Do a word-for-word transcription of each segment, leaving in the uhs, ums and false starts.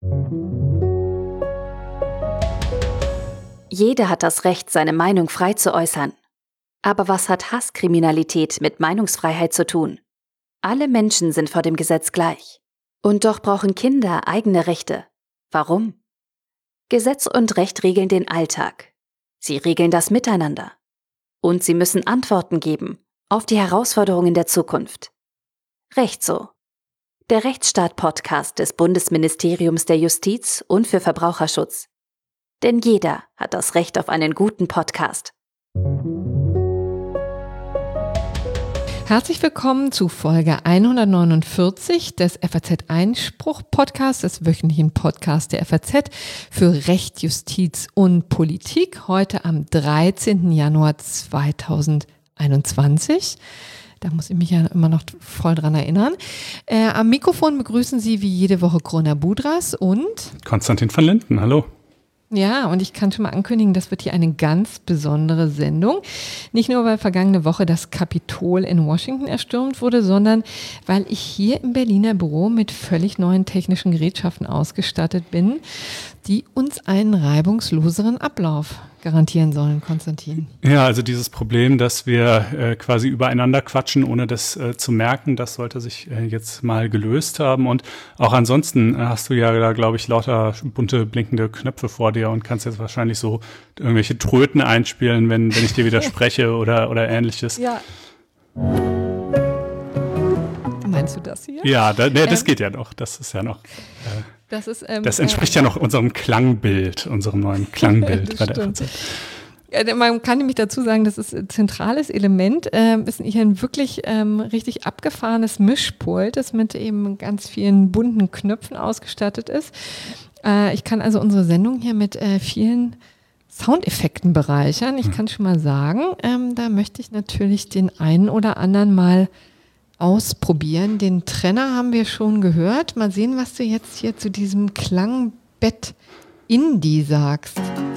Jeder hat das Recht, seine Meinung frei zu äußern. Aber was hat Hasskriminalität mit Meinungsfreiheit zu tun? Alle Menschen sind vor dem Gesetz gleich. Und doch brauchen Kinder eigene Rechte. Warum? Gesetz und Recht regeln den Alltag. Sie regeln das Miteinander. Und sie müssen Antworten geben auf die Herausforderungen der Zukunft. Recht so. Der Rechtsstaat-Podcast des Bundesministeriums der Justiz und für Verbraucherschutz. Denn jeder hat das Recht auf einen guten Podcast. Herzlich willkommen zu Folge hundertneunundvierzig des F A Z-Einspruch-Podcasts, des wöchentlichen Podcasts der F A Z für Recht, Justiz und Politik. Heute am dreizehnten Januar zweitausendeinundzwanzig. Da muss ich mich ja immer noch voll dran erinnern. Äh, am Mikrofon begrüßen Sie wie jede Woche Corona Budras und Konstantin van Linden. Hallo. Ja, und ich kann schon mal ankündigen, das wird hier eine ganz besondere Sendung. Nicht nur, weil vergangene Woche das Kapitol in Washington erstürmt wurde, sondern weil ich hier im Berliner Büro mit völlig neuen technischen Gerätschaften ausgestattet bin, die uns einen reibungsloseren Ablauf garantieren sollen, Konstantin. Ja, also dieses Problem, dass wir äh, quasi übereinander quatschen, ohne das äh, zu merken, das sollte sich äh, jetzt mal gelöst haben. Und auch ansonsten äh, hast du ja da, glaube ich, lauter bunte blinkende Knöpfe vor dir und kannst jetzt wahrscheinlich so irgendwelche Tröten einspielen, wenn, wenn ich dir widerspreche oder, oder ähnliches. Ja. Meinst du das hier? Ja, da, nee, das ähm, geht ja noch. Das ist ja noch... Äh, Das, ist, ähm, das entspricht äh, ja noch unserem Klangbild, unserem neuen Klangbild bei der F A Z. Ja, man kann nämlich dazu sagen, das ist ein zentrales Element, ähm, ist hier ein wirklich ähm, richtig abgefahrenes Mischpult, das mit eben ganz vielen bunten Knöpfen ausgestattet ist. Äh, ich kann also unsere Sendung hier mit äh, vielen Soundeffekten bereichern. Ich hm. kann schon mal sagen, ähm, da möchte ich natürlich den einen oder anderen mal ausprobieren. Den Trenner haben wir schon gehört. Mal sehen, was du jetzt hier zu diesem Klangbett Indie sagst.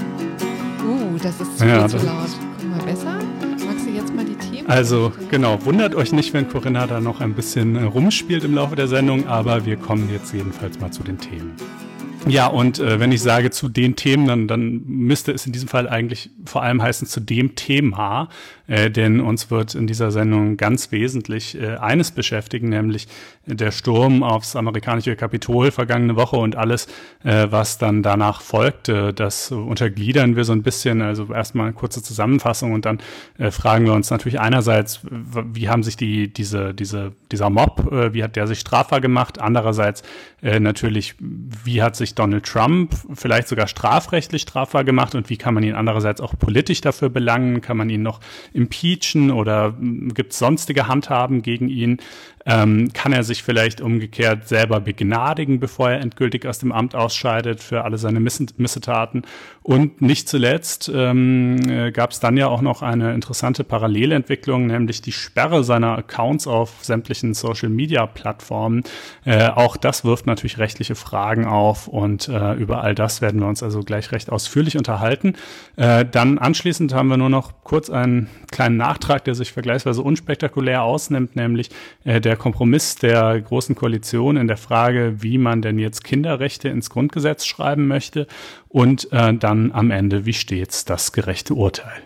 Uh, das ist zu, ja, zu laut. Guck mal, besser? Magst du jetzt mal die Themen? Also, genau. Wundert euch nicht, wenn Corinna da noch ein bisschen äh, rumspielt im Laufe der Sendung, aber wir kommen jetzt jedenfalls mal zu den Themen. Ja, und äh, wenn ich sage zu den Themen, dann, dann müsste es in diesem Fall eigentlich vor allem heißen zu dem Thema, äh, denn uns wird in dieser Sendung ganz wesentlich äh, eines beschäftigen, nämlich der Sturm aufs amerikanische Kapitol vergangene Woche und alles, äh, was dann danach folgte. Das untergliedern wir so ein bisschen, also erstmal eine kurze Zusammenfassung und dann äh, fragen wir uns natürlich einerseits, wie haben sich die diese diese dieser Mob, äh, wie hat der sich strafbar gemacht? Andererseits äh, natürlich, wie hat sich Donald Trump vielleicht sogar strafrechtlich strafbar gemacht und wie kann man ihn andererseits auch politisch dafür belangen? Kann man ihn noch impeachen oder gibt es sonstige Handhaben gegen ihn? Ähm, kann er sich vielleicht umgekehrt selber begnadigen, bevor er endgültig aus dem Amt ausscheidet für alle seine Miss- Missetaten? Und nicht zuletzt ähm, äh, gab es dann ja auch noch eine interessante Parallelentwicklung, nämlich die Sperre seiner Accounts auf sämtlichen Social-Media-Plattformen. Äh, auch das wirft natürlich rechtliche Fragen auf und äh, über all das werden wir uns also gleich recht ausführlich unterhalten. Äh, dann anschließend haben wir nur noch kurz einen kleinen Nachtrag, der sich vergleichsweise unspektakulär ausnimmt, nämlich äh, der Kompromiss der Großen Koalition in der Frage, wie man denn jetzt Kinderrechte ins Grundgesetz schreiben möchte und äh, dann am Ende, wie stets, das gerechte Urteil.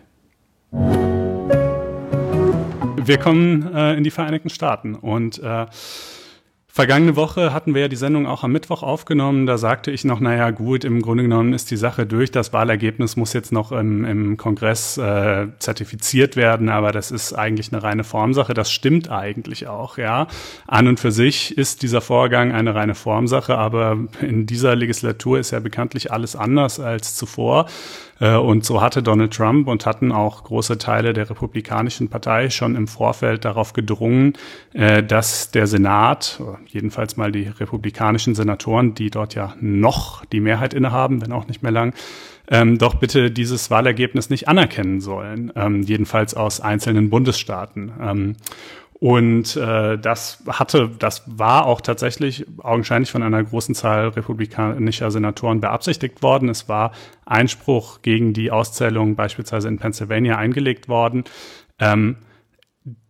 Wir kommen äh, in die Vereinigten Staaten und äh, vergangene Woche hatten wir ja die Sendung auch am Mittwoch aufgenommen. Da sagte ich noch, naja gut, im Grunde genommen ist die Sache durch. Das Wahlergebnis muss jetzt noch im, im Kongress äh, zertifiziert werden, aber das ist eigentlich eine reine Formsache. Das stimmt eigentlich auch, ja. An und für sich ist dieser Vorgang eine reine Formsache, aber in dieser Legislatur ist ja bekanntlich alles anders als zuvor. Und so hatte Donald Trump und hatten auch große Teile der Republikanischen Partei schon im Vorfeld darauf gedrungen, dass der Senat, jedenfalls mal die republikanischen Senatoren, die dort ja noch die Mehrheit innehaben, wenn auch nicht mehr lang, ähm, doch bitte dieses Wahlergebnis nicht anerkennen sollen, ähm, jedenfalls aus einzelnen Bundesstaaten. Ähm, Und äh, das hatte, das war auch tatsächlich augenscheinlich von einer großen Zahl republikanischer Senatoren beabsichtigt worden. Es war Einspruch gegen die Auszählung beispielsweise in Pennsylvania eingelegt worden. Ähm,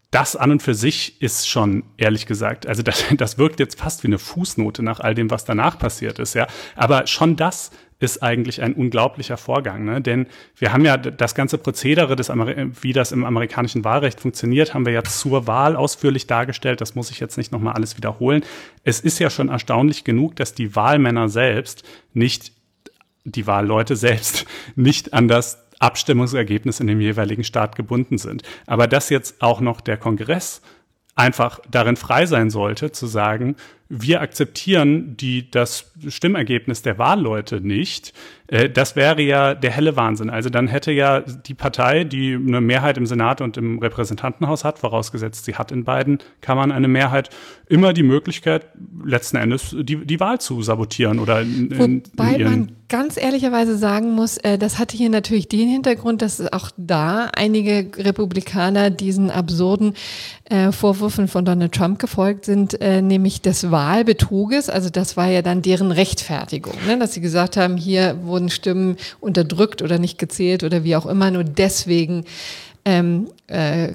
das an und für sich ist schon, ehrlich gesagt, also das, das wirkt jetzt fast wie eine Fußnote nach all dem, was danach passiert ist, ja. Aber schon das ist eigentlich ein unglaublicher Vorgang, ne? Denn wir haben ja das ganze Prozedere, des Ameri- wie das im amerikanischen Wahlrecht funktioniert, haben wir ja zur Wahl ausführlich dargestellt. Das muss ich jetzt nicht nochmal alles wiederholen. Es ist ja schon erstaunlich genug, dass die Wahlmänner selbst nicht, die Wahlleute selbst nicht an das Abstimmungsergebnis in dem jeweiligen Staat gebunden sind. Aber dass jetzt auch noch der Kongress einfach darin frei sein sollte, zu sagen, wir akzeptieren die, das Stimmergebnis der Wahlleute nicht, äh, das wäre ja der helle Wahnsinn. Also dann hätte ja die Partei, die eine Mehrheit im Senat und im Repräsentantenhaus hat, vorausgesetzt sie hat in beiden Kammern eine Mehrheit, immer die Möglichkeit, letzten Endes die, die Wahl zu sabotieren oder in, in, Wobei in ihren man ganz ehrlicherweise sagen muss, äh, das hatte hier natürlich den Hintergrund, dass auch da einige Republikaner diesen absurden äh, Vorwürfen von Donald Trump gefolgt sind, äh, nämlich des Wahlbetruges. Also das war ja dann deren Rechtfertigung, ne? Dass sie gesagt haben, hier wurden Stimmen unterdrückt oder nicht gezählt oder wie auch immer, nur deswegen ähm, äh,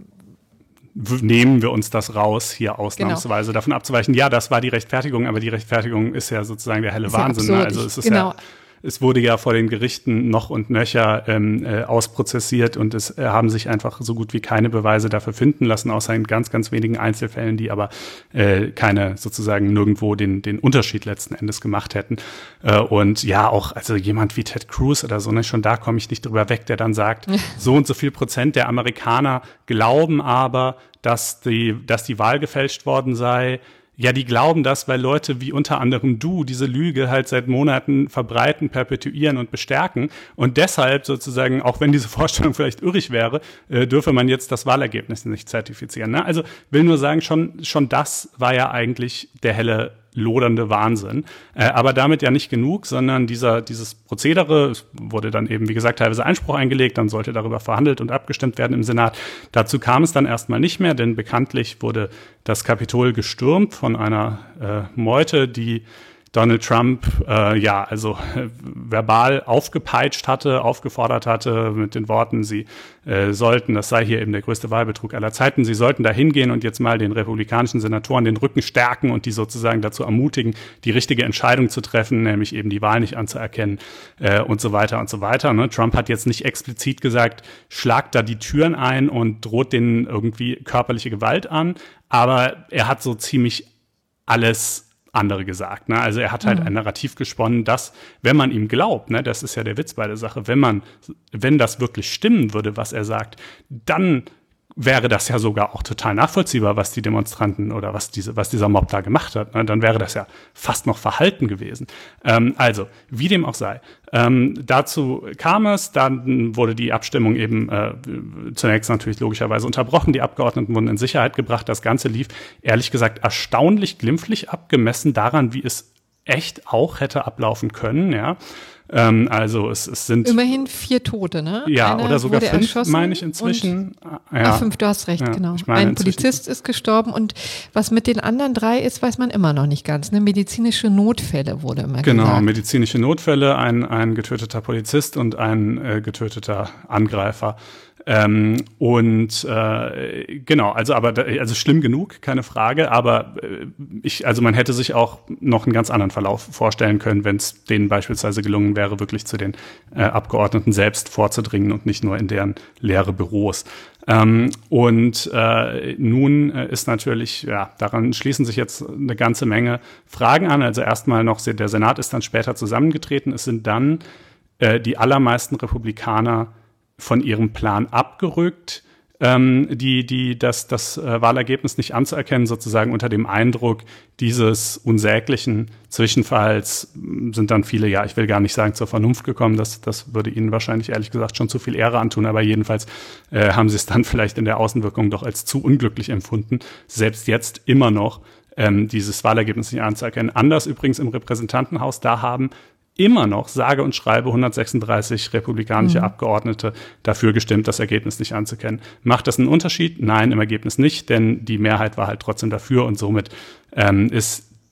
nehmen wir uns das raus, hier ausnahmsweise genau. davon abzuweichen. Ja, das war die Rechtfertigung, aber die Rechtfertigung ist ja sozusagen der helle ist Wahnsinn. Ja also es ist genau. ja, es wurde ja vor den Gerichten noch und nöcher ähm, äh, ausprozessiert und es äh, haben sich einfach so gut wie keine Beweise dafür finden lassen, außer in ganz, ganz wenigen Einzelfällen, die aber äh, keine sozusagen nirgendwo den den Unterschied letzten Endes gemacht hätten. Äh, und ja, auch also jemand wie Ted Cruz oder so, ne, schon da komme ich nicht drüber weg, der dann sagt, so und so viel Prozent der Amerikaner glauben aber, dass die, dass die Wahl gefälscht worden sei. Ja, die glauben das, weil Leute wie unter anderem du diese Lüge halt seit Monaten verbreiten, perpetuieren und bestärken. Und deshalb sozusagen, auch wenn diese Vorstellung vielleicht irrig wäre, äh, dürfe man jetzt das Wahlergebnis nicht zertifizieren. Ne? Also will nur sagen, schon, schon das war ja eigentlich der helle lodernde Wahnsinn. Äh, aber damit ja nicht genug, sondern dieser dieses Prozedere, es wurde dann eben, wie gesagt, teilweise Einspruch eingelegt, dann sollte darüber verhandelt und abgestimmt werden im Senat. Dazu kam es dann erstmal nicht mehr, denn bekanntlich wurde das Kapitol gestürmt von einer äh, Meute, die Donald Trump, äh, ja, also äh, verbal aufgepeitscht hatte, aufgefordert hatte mit den Worten, sie äh, sollten, das sei hier eben der größte Wahlbetrug aller Zeiten, sie sollten da hingehen und jetzt mal den republikanischen Senatoren den Rücken stärken und die sozusagen dazu ermutigen, die richtige Entscheidung zu treffen, nämlich eben die Wahl nicht anzuerkennen äh, und so weiter und so weiter. Ne? Trump hat jetzt nicht explizit gesagt, schlagt da die Türen ein und droht denen irgendwie körperliche Gewalt an, aber er hat so ziemlich alles andere gesagt. Ne? Also er hat halt mhm. ein Narrativ gesponnen, dass, wenn man ihm glaubt, ne, das ist ja der Witz bei der Sache, wenn man, wenn das wirklich stimmen würde, was er sagt, dann wäre das ja sogar auch total nachvollziehbar, was die Demonstranten oder was diese, was dieser Mob da gemacht hat. Ne? Dann wäre das ja fast noch verhalten gewesen. Ähm, also, wie dem auch sei. Ähm, dazu kam es, dann wurde die Abstimmung eben äh, zunächst natürlich logischerweise unterbrochen. Die Abgeordneten wurden in Sicherheit gebracht. Das Ganze lief, ehrlich gesagt, erstaunlich glimpflich ab, gemessen daran, wie es echt auch hätte ablaufen können, ja. Ähm, also es, es sind immerhin vier Tote, ne? Ja, Einer oder sogar fünf, meine ich inzwischen. Ja. Ach, fünf, du hast recht, ja, genau. Ein Polizist ist gestorben und was mit den anderen drei ist, weiß man immer noch nicht ganz. Ne? Medizinische Notfälle wurde immer genau, gesagt. Genau, medizinische Notfälle, ein, ein getöteter Polizist und ein äh, getöteter Angreifer. Ähm, und äh, genau, also aber also schlimm genug, keine Frage, aber äh, ich, also man hätte sich auch noch einen ganz anderen Verlauf vorstellen können, wenn es denen beispielsweise gelungen wäre, wirklich zu den äh, Abgeordneten selbst vorzudringen und nicht nur in deren leere Büros. Ähm, und äh, nun äh, ist natürlich, ja, daran schließen sich jetzt eine ganze Menge Fragen an. Also erstmal noch, der Senat ist dann später zusammengetreten. Es sind dann äh, die allermeisten Republikaner von ihrem Plan abgerückt, ähm, die, die, das, das äh, Wahlergebnis nicht anzuerkennen, sozusagen unter dem Eindruck dieses unsäglichen Zwischenfalls sind dann viele, ja, ich will gar nicht sagen zur Vernunft gekommen, das, das würde ihnen wahrscheinlich ehrlich gesagt schon zu viel Ehre antun, aber jedenfalls äh, haben sie es dann vielleicht in der Außenwirkung doch als zu unglücklich empfunden, selbst jetzt immer noch ähm, dieses Wahlergebnis nicht anzuerkennen. Anders übrigens im Repräsentantenhaus, da haben immer noch, sage und schreibe, hundertsechsunddreißig republikanische mhm. Abgeordnete dafür gestimmt, das Ergebnis nicht anzuerkennen. Macht das einen Unterschied? Nein, im Ergebnis nicht, denn die Mehrheit war halt trotzdem dafür und somit ähm, ist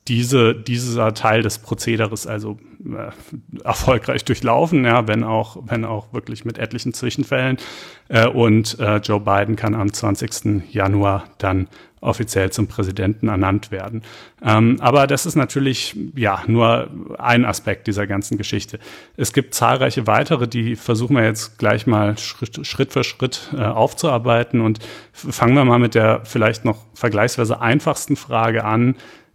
diese, dieser Teil des Prozederes also äh, erfolgreich durchlaufen, ja, wenn auch, wenn auch wirklich mit etlichen Zwischenfällen. Äh, und äh, Joe Biden kann am zwanzigsten Januar dann offiziell zum Präsidenten ernannt werden. Ähm, aber das ist natürlich ja nur ein Aspekt dieser ganzen Geschichte. Es gibt zahlreiche weitere, die versuchen wir jetzt gleich mal Schritt, Schritt für Schritt äh, aufzuarbeiten. Und fangen wir mal mit der vielleicht noch vergleichsweise einfachsten Frage an.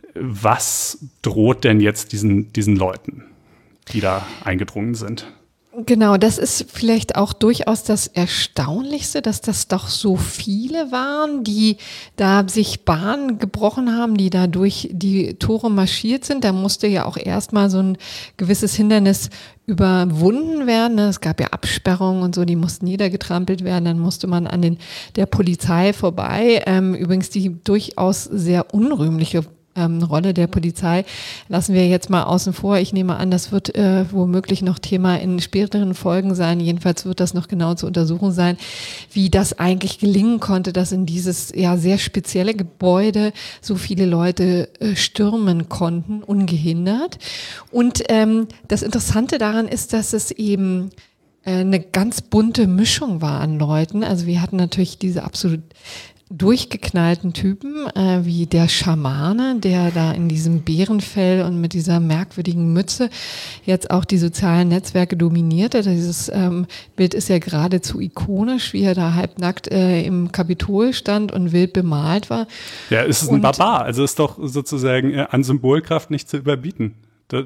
Was droht denn jetzt diesen, diesen Leuten, die da eingedrungen sind? Genau, das ist vielleicht auch durchaus das Erstaunlichste, dass das doch so viele waren, die da sich Bahn gebrochen haben, die da durch die Tore marschiert sind. Da musste ja auch erstmal so ein gewisses Hindernis überwunden werden. Es gab ja Absperrungen und so, die mussten niedergetrampelt werden. Dann musste man an den, der Polizei vorbei. Ähm, übrigens die durchaus sehr unrühmliche Ähm, Rolle der Polizei lassen wir jetzt mal außen vor. Ich nehme an, das wird äh, womöglich noch Thema in späteren Folgen sein. Jedenfalls wird das noch genau zu untersuchen sein, wie das eigentlich gelingen konnte, dass in dieses ja sehr spezielle Gebäude so viele Leute äh, stürmen konnten, ungehindert. Und ähm, das Interessante daran ist, dass es eben äh, eine ganz bunte Mischung war an Leuten. Also wir hatten natürlich diese absolut durchgeknallten Typen, äh, wie der Schamane, der da in diesem Bärenfell und mit dieser merkwürdigen Mütze jetzt auch die sozialen Netzwerke dominierte. Dieses ähm, Bild ist ja geradezu ikonisch, wie er da halbnackt äh, im Kapitol stand und wild bemalt war. Ja, es ist ein und, Barbar, also ist doch sozusagen äh, an Symbolkraft nicht zu überbieten. Ja.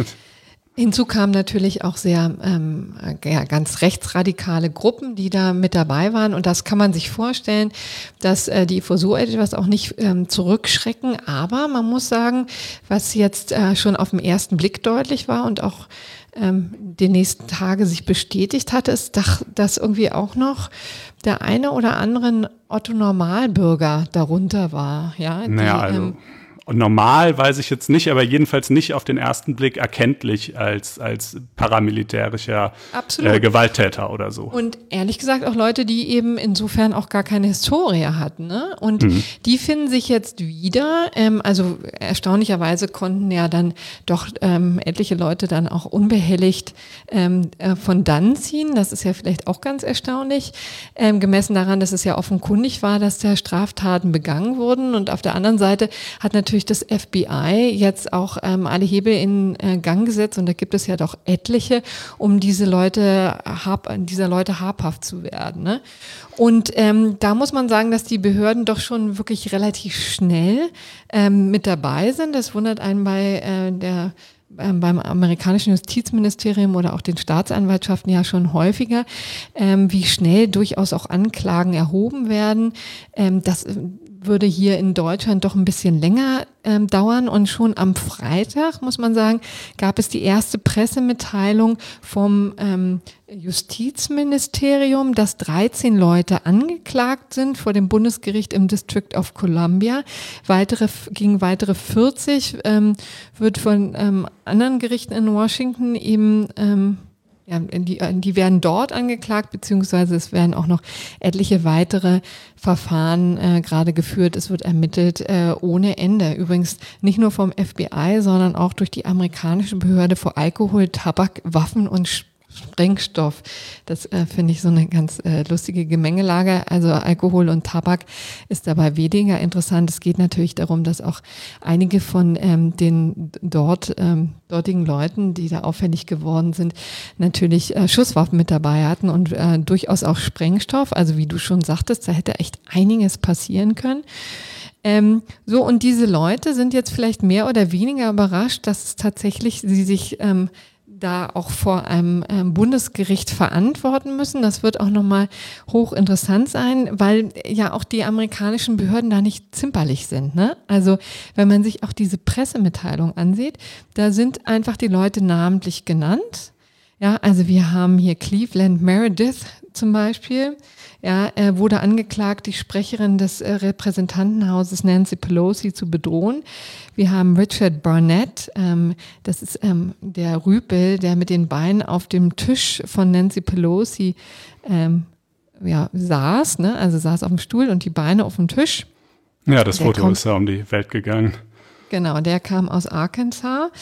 Hinzu kamen natürlich auch sehr ähm, ja, ganz rechtsradikale Gruppen, die da mit dabei waren. Und das kann man sich vorstellen, dass äh, die vor so etwas auch nicht ähm, zurückschrecken. Aber man muss sagen, was jetzt äh, schon auf den ersten Blick deutlich war und auch ähm, die nächsten Tage sich bestätigt hatte, ist, dass irgendwie auch noch der eine oder andere Otto-Normalbürger darunter war. Ja, die, naja, also. Ähm, Und normal weiß ich jetzt nicht, aber jedenfalls nicht auf den ersten Blick erkenntlich als, als paramilitärischer äh, Gewalttäter oder so. Und ehrlich gesagt auch Leute, die eben insofern auch gar keine Historie hatten. Ne? Und mhm. die finden sich jetzt wieder, ähm, also erstaunlicherweise konnten ja dann doch ähm, etliche Leute dann auch unbehelligt ähm, äh, von dann ziehen. Das ist ja vielleicht auch ganz erstaunlich, ähm, gemessen daran, dass es ja offenkundig war, dass da Straftaten begangen wurden. Und auf der anderen Seite hat natürlich das F B I jetzt auch ähm, alle Hebel in äh, Gang gesetzt und da gibt es ja doch etliche, um diese Leute hab, dieser Leute habhaft zu werden. Ne? Und ähm, da muss man sagen, dass die Behörden doch schon wirklich relativ schnell ähm, mit dabei sind. Das wundert einen bei äh, der Ähm, beim amerikanischen Justizministerium oder auch den Staatsanwaltschaften ja schon häufiger, ähm, wie schnell durchaus auch Anklagen erhoben werden. Ähm, das würde hier in Deutschland doch ein bisschen länger ähm, dauern und schon am Freitag, muss man sagen, gab es die erste Pressemitteilung vom ähm, Justizministerium, dass dreizehn Leute angeklagt sind vor dem Bundesgericht im District of Columbia. Weitere, gegen weitere vierzig ähm, wird von ähm, anderen Gerichten in Washington eben ähm, Ja, die, die werden dort angeklagt, beziehungsweise es werden auch noch etliche weitere Verfahren äh, gerade geführt. Es wird ermittelt äh, ohne Ende. Übrigens nicht nur vom F B I, sondern auch durch die amerikanische Behörde für Alkohol, Tabak, Waffen und Sprengstoff. Das äh, finde ich so eine ganz äh, lustige Gemengelage. Also Alkohol und Tabak ist dabei weniger interessant. Es geht natürlich darum, dass auch einige von ähm, den dort ähm, dortigen Leuten, die da auffällig geworden sind, natürlich äh, Schusswaffen mit dabei hatten und äh, durchaus auch Sprengstoff. Also wie du schon sagtest, da hätte echt einiges passieren können. Ähm, so, und diese Leute sind jetzt vielleicht mehr oder weniger überrascht, dass es tatsächlich sie sich ähm, da auch vor einem ähm, Bundesgericht verantworten müssen. Das wird auch nochmal hochinteressant sein, weil ja auch die amerikanischen Behörden da nicht zimperlich sind. Ne? Also wenn man sich auch diese Pressemitteilung ansieht, da sind einfach die Leute namentlich genannt. Ja, also wir haben hier Cleveland Meredith zum Beispiel. Ja, er wurde angeklagt, die Sprecherin des äh, Repräsentantenhauses Nancy Pelosi zu bedrohen. Wir haben Richard Barnett, ähm, das ist ähm, der Rüpel, der mit den Beinen auf dem Tisch von Nancy Pelosi ähm, ja, saß, ne? Also saß auf dem Stuhl und die Beine auf dem Tisch. Ja, das der Foto kommt, ist ja um die Welt gegangen. genau, der kam aus Arkansas.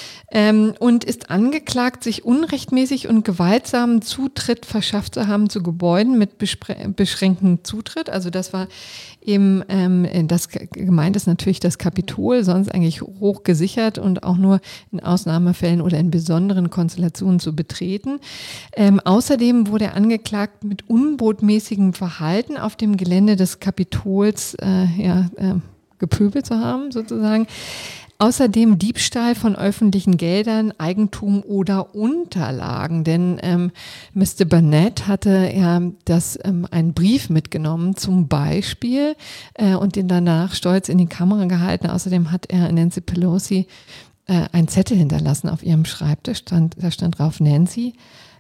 Ähm, und ist angeklagt, sich unrechtmäßig und gewaltsamen Zutritt verschafft zu haben zu Gebäuden mit bespre- beschränktem Zutritt. Also das war eben, ähm, das gemeint ist natürlich das Kapitol, sonst eigentlich hoch gesichert und auch nur in Ausnahmefällen oder in besonderen Konstellationen zu betreten. Ähm, außerdem wurde er angeklagt, mit unbotmäßigem Verhalten auf dem Gelände des Kapitols äh, ja, äh, gepöbelt zu haben, sozusagen. Außerdem Diebstahl von öffentlichen Geldern, Eigentum oder Unterlagen, denn ähm, Mister Barnett hatte ja das, ähm, einen Brief mitgenommen zum Beispiel äh, und den danach stolz in die Kamera gehalten. Außerdem hat er Nancy Pelosi äh, einen Zettel hinterlassen auf ihrem Schreibtisch, stand, da stand drauf: Nancy,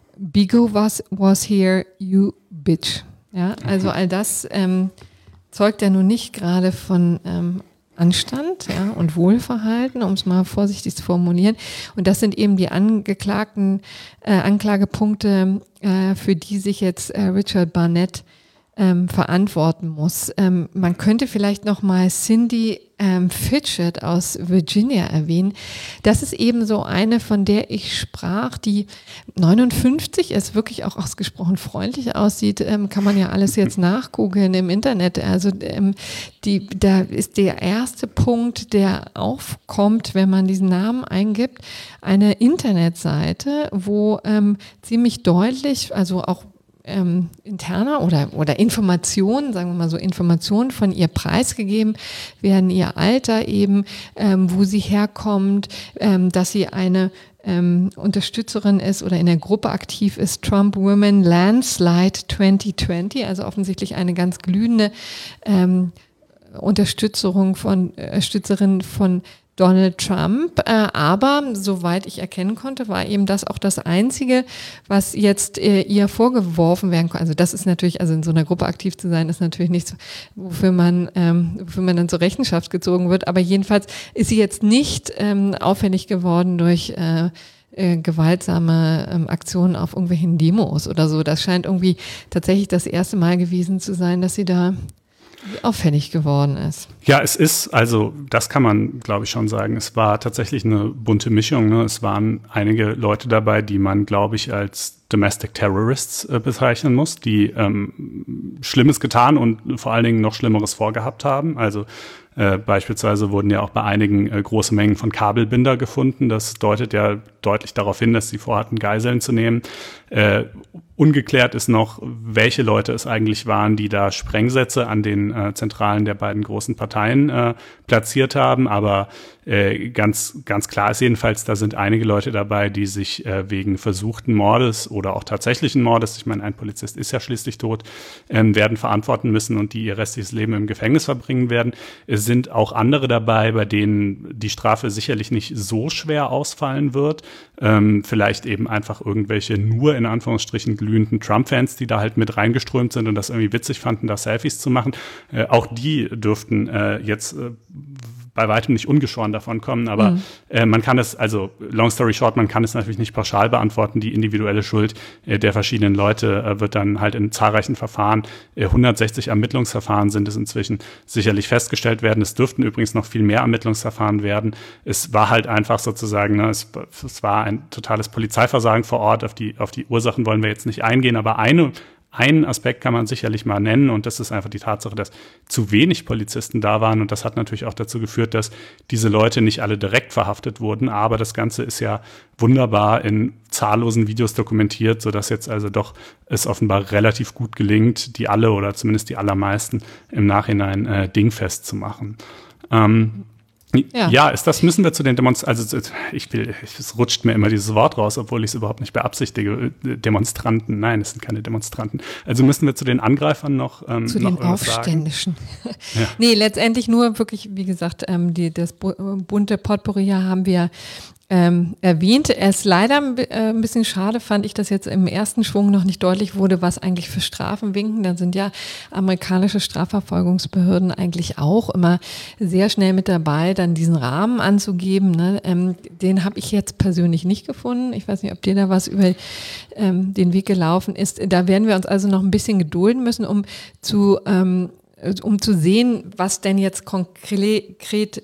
Bigo was, was here, you bitch. Ja, also all das ähm, zeugt ja nun nicht gerade von ähm, Anstand, ja, und Wohlverhalten, um es mal vorsichtig zu formulieren. Und das sind eben die angeklagten äh, Anklagepunkte, äh, für die sich jetzt äh, Richard Barnett ähm, verantworten muss. Ähm, man könnte vielleicht noch mal Cindy ähm, Fitchett aus Virginia erwähnen. Das ist eben so eine, von der ich sprach, die neunundfünfzig ist, wirklich auch ausgesprochen freundlich aussieht. Ähm, kann man ja alles jetzt nachgoogeln im Internet. Also ähm, die, da ist der erste Punkt, der aufkommt, wenn man diesen Namen eingibt, eine Internetseite, wo ähm, ziemlich deutlich, also auch Ähm, interner oder, oder Informationen, sagen wir mal so, Informationen von ihr preisgegeben werden, ihr Alter eben, ähm, wo sie herkommt, ähm, dass sie eine ähm, Unterstützerin ist oder in der Gruppe aktiv ist, Trump Women Landslide zwanzig zwanzig, also offensichtlich eine ganz glühende ähm, Unterstützung von, äh, Stützerin von Donald Trump, äh, aber soweit ich erkennen konnte, war eben das auch das Einzige, was jetzt äh, ihr vorgeworfen werden konnte. Also das ist natürlich, also in so einer Gruppe aktiv zu sein, ist natürlich nichts, wofür man, ähm, wofür man dann zur Rechenschaft gezogen wird. Aber jedenfalls ist sie jetzt nicht ähm, auffällig geworden durch äh, äh, gewaltsame ähm, Aktionen auf irgendwelchen Demos oder so. Das scheint irgendwie tatsächlich das erste Mal gewesen zu sein, dass sie da auffällig geworden ist. Ja, es ist, also das kann man, glaube ich, schon sagen. Es war tatsächlich eine bunte Mischung. Ne? Es waren einige Leute dabei, die man, glaube ich, als Domestic Terrorists äh, bezeichnen muss, die ähm, Schlimmes getan und vor allen Dingen noch Schlimmeres vorgehabt haben. Also äh, beispielsweise wurden ja auch bei einigen äh, große Mengen von Kabelbinder gefunden. Das deutet ja deutlich darauf hin, dass sie vorhatten, Geiseln zu nehmen. Äh, ungeklärt ist noch, welche Leute es eigentlich waren, die da Sprengsätze an den äh, Zentralen der beiden großen Parteien äh, platziert haben. Aber äh, ganz, ganz klar ist jedenfalls, da sind einige Leute dabei, die sich äh, wegen versuchten Mordes oder auch tatsächlichen Mordes, ich meine, ein Polizist ist ja schließlich tot, ähm, werden verantworten müssen und die ihr restliches Leben im Gefängnis verbringen werden. Es sind auch andere dabei, bei denen die Strafe sicherlich nicht so schwer ausfallen wird. Ähm, vielleicht eben einfach irgendwelche nur in Anführungsstrichen glühenden Trump-Fans, die da halt mit reingeströmt sind und das irgendwie witzig fanden, da Selfies zu machen. Äh, auch die dürften äh, jetzt äh, bei weitem nicht ungeschoren davon kommen, aber mhm. äh, man kann es, also long story short, man kann es natürlich nicht pauschal beantworten. Die individuelle Schuld äh, der verschiedenen Leute äh, wird dann halt in zahlreichen Verfahren, äh, hundertsechzig Ermittlungsverfahren sind es inzwischen, sicherlich festgestellt werden. Es dürften übrigens noch viel mehr Ermittlungsverfahren werden. Es war halt einfach sozusagen, ne, es, es war ein totales Polizeiversagen vor Ort. Auf die, auf die Ursachen wollen wir jetzt nicht eingehen, aber eine Einen Aspekt kann man sicherlich mal nennen und das ist einfach die Tatsache, dass zu wenig Polizisten da waren und das hat natürlich auch dazu geführt, dass diese Leute nicht alle direkt verhaftet wurden, aber das Ganze ist ja wunderbar in zahllosen Videos dokumentiert, sodass jetzt also doch es offenbar relativ gut gelingt, die alle oder zumindest die allermeisten im Nachhinein äh, dingfest zu machen. Ähm, Ja. ja, ist das, müssen wir zu den Demonstranten, also ich will, es rutscht mir immer dieses Wort raus, obwohl ich es überhaupt nicht beabsichtige, Demonstranten, nein, es sind keine Demonstranten. Also müssen wir zu den Angreifern noch ähm, Zu noch den Aufständischen. Ja. Nee, letztendlich nur wirklich, wie gesagt, ähm, die, das bunte Potpourri haben wir Ähm, erwähnt. Es ist leider äh, ein bisschen schade, fand ich, dass jetzt im ersten Schwung noch nicht deutlich wurde, was eigentlich für Strafen winken. Da sind ja amerikanische Strafverfolgungsbehörden eigentlich auch immer sehr schnell mit dabei, dann diesen Rahmen anzugeben. Ne? Ähm, den habe ich jetzt persönlich nicht gefunden. Ich weiß nicht, ob dir da was über ähm, den Weg gelaufen ist. Da werden wir uns also noch ein bisschen gedulden müssen, um zu, ähm, um zu sehen, was denn jetzt konkret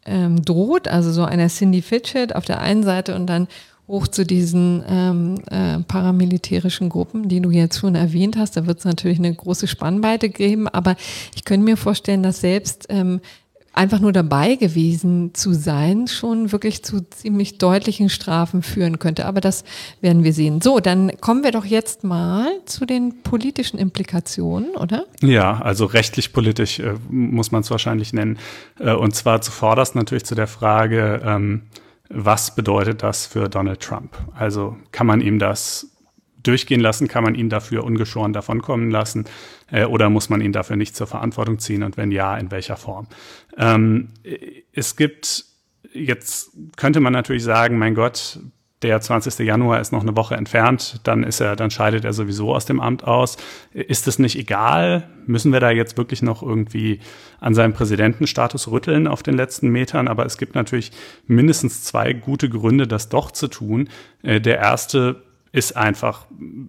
ähm, droht, also so einer Cindy Fitchett auf der einen Seite und dann hoch zu diesen ähm, äh, paramilitärischen Gruppen, die du jetzt schon erwähnt hast. Da wird es natürlich eine große Spannweite geben, aber ich könnte mir vorstellen, dass selbst ähm, einfach nur dabei gewesen zu sein schon wirklich zu ziemlich deutlichen Strafen führen könnte. Aber das werden wir sehen. So, dann kommen wir doch jetzt mal zu den politischen Implikationen, oder? Ja, also rechtlich-politisch äh, muss man es wahrscheinlich nennen. Äh, und zwar zuvorderst natürlich zu der Frage, ähm, was bedeutet das für Donald Trump? Also kann man ihm das durchgehen lassen? Kann man ihn dafür ungeschoren davonkommen lassen? Äh, oder muss man ihn dafür nicht zur Verantwortung ziehen? Und wenn ja, in welcher Form? Ähm, es gibt, jetzt könnte man natürlich sagen, mein Gott, der zwanzigsten Januar ist noch eine Woche entfernt, dann ist er, dann scheidet er sowieso aus dem Amt aus. Ist es nicht egal? Müssen wir da jetzt wirklich noch irgendwie an seinem Präsidentenstatus rütteln auf den letzten Metern? Aber es gibt natürlich mindestens zwei gute Gründe, das doch zu tun. Der erste ist einfach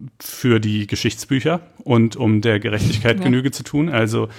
für die Geschichtsbücher und um der Gerechtigkeit ja. Genüge zu tun. Also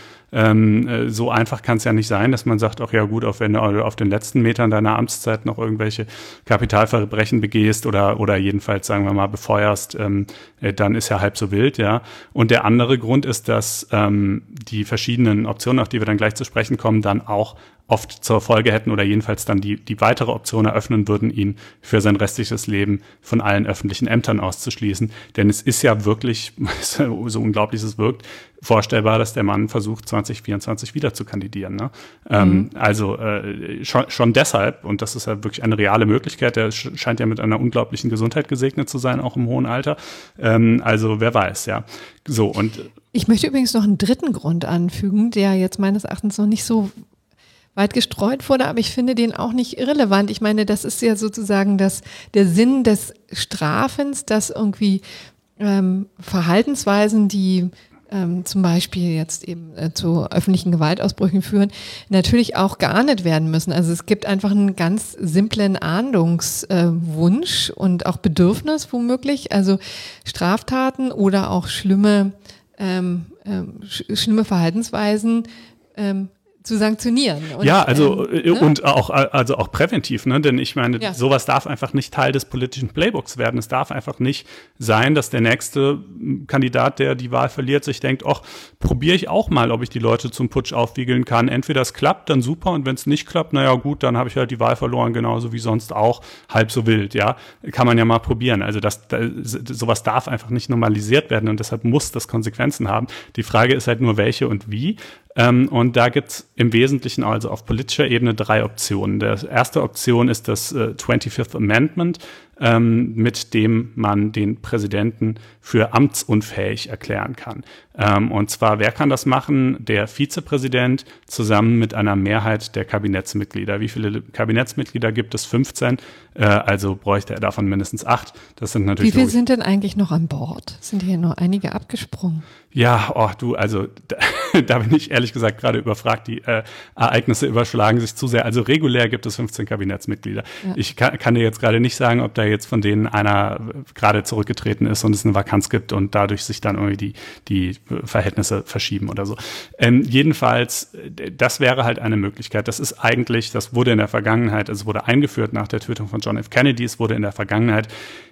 ähm, so einfach kann es ja nicht sein, dass man sagt, ach ja gut, auch wenn du auf den letzten Metern deiner Amtszeit noch irgendwelche Kapitalverbrechen begehst oder oder jedenfalls, sagen wir mal, befeuerst, ähm, dann ist ja halb so wild, ja. Und der andere Grund ist, dass ähm, die verschiedenen Optionen, auf die wir dann gleich zu sprechen kommen, dann auch oft zur Folge hätten oder jedenfalls dann die, die weitere Option eröffnen würden, ihn für sein restliches Leben von allen öffentlichen Ämtern auszuschließen. Denn es ist ja wirklich, so unglaublich es wirkt, vorstellbar, dass der Mann versucht, zwanzig vierundzwanzig wieder zu kandidieren. Ne? Mhm. Ähm, also äh, schon, schon deshalb, und das ist ja wirklich eine reale Möglichkeit, der scheint ja mit einer unglaublichen Gesundheit gesegnet zu sein, auch im hohen Alter. Ähm, also wer weiß, ja. So, und ich möchte übrigens noch einen dritten Grund anfügen, der jetzt meines Erachtens noch nicht so weit gestreut wurde, aber ich finde den auch nicht irrelevant. Ich meine, das ist ja sozusagen das, der Sinn des Strafens, dass irgendwie ähm, Verhaltensweisen, die ähm, zum Beispiel jetzt eben äh, zu öffentlichen Gewaltausbrüchen führen, natürlich auch geahndet werden müssen. Also es gibt einfach einen ganz simplen Ahndungswunsch äh, und auch Bedürfnis womöglich, also Straftaten oder auch schlimme, ähm, ähm, sch- schlimme Verhaltensweisen ähm, zu sanktionieren. Und, ja, also ähm, ne? und auch also auch präventiv, ne? Denn ich meine, ja. sowas darf einfach nicht Teil des politischen Playbooks werden. Es darf einfach nicht sein, dass der nächste Kandidat, der die Wahl verliert, sich denkt, ach, probiere ich auch mal, ob ich die Leute zum Putsch aufwiegeln kann. Entweder es klappt, dann super, und wenn es nicht klappt, naja gut, dann habe ich halt die Wahl verloren, genauso wie sonst auch, halb so wild, ja. Kann man ja mal probieren. Also das, das sowas darf einfach nicht normalisiert werden und deshalb muss das Konsequenzen haben. Die Frage ist halt nur, welche und wie. Ähm, und da gibt's im Wesentlichen also auf politischer Ebene drei Optionen. Die erste Option ist das äh, twenty-fifth Amendment, ähm, mit dem man den Präsidenten für amtsunfähig erklären kann. Ähm, und zwar, wer kann das machen? Der Vizepräsident zusammen mit einer Mehrheit der Kabinettsmitglieder. Wie viele Kabinettsmitglieder gibt es? fünfzehn. Äh, also bräuchte er davon mindestens acht. Das sind natürlich. Wie viele sind denn eigentlich noch an Bord? Sind hier nur einige abgesprungen? Ja, oh du, also da, da bin ich ehrlich gesagt gerade überfragt. Die äh, Ereignisse überschlagen sich zu sehr. Also regulär gibt es fünfzehn Kabinettsmitglieder. Ja. Ich kann, kann dir jetzt gerade nicht sagen, ob da jetzt von denen einer gerade zurückgetreten ist und es eine Vakanz gibt und dadurch sich dann irgendwie die, die Verhältnisse verschieben oder so. Ähm, jedenfalls, das wäre halt eine Möglichkeit. Das ist eigentlich, das wurde in der Vergangenheit, es wurde eingeführt nach der Tötung von John F. Kennedy, es wurde in der Vergangenheit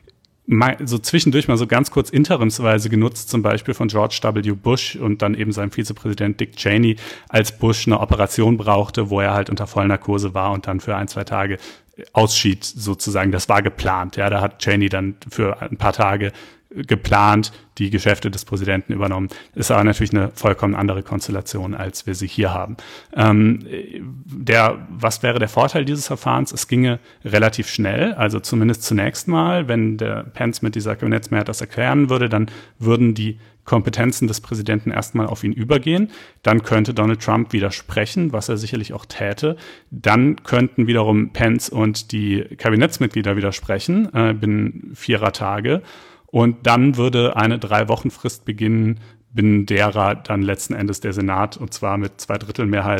mal so zwischendurch mal so ganz kurz interimsweise genutzt, zum Beispiel von George W. Bush und dann eben seinem Vizepräsident Dick Cheney, als Bush eine Operation brauchte, wo er halt unter Vollnarkose war und dann für ein, zwei Tage ausschied sozusagen. Das war geplant. Ja, da hat Cheney dann für ein paar Tage geplant die Geschäfte des Präsidenten übernommen. Ist aber natürlich eine vollkommen andere Konstellation, als wir sie hier haben. Ähm, der, was wäre der Vorteil dieses Verfahrens? Es ginge relativ schnell, also zumindest zunächst mal, wenn der Pence mit dieser Kabinettsmehrheit das erklären würde, dann würden die Kompetenzen des Präsidenten erstmal auf ihn übergehen. Dann könnte Donald Trump widersprechen, was er sicherlich auch täte. Dann könnten wiederum Pence und die Kabinettsmitglieder widersprechen, äh, binnen vierer Tage. Und dann würde eine Drei-Wochen-Frist beginnen, binnen derer dann letzten Endes der Senat, und zwar mit Zweidrittelmehrheit,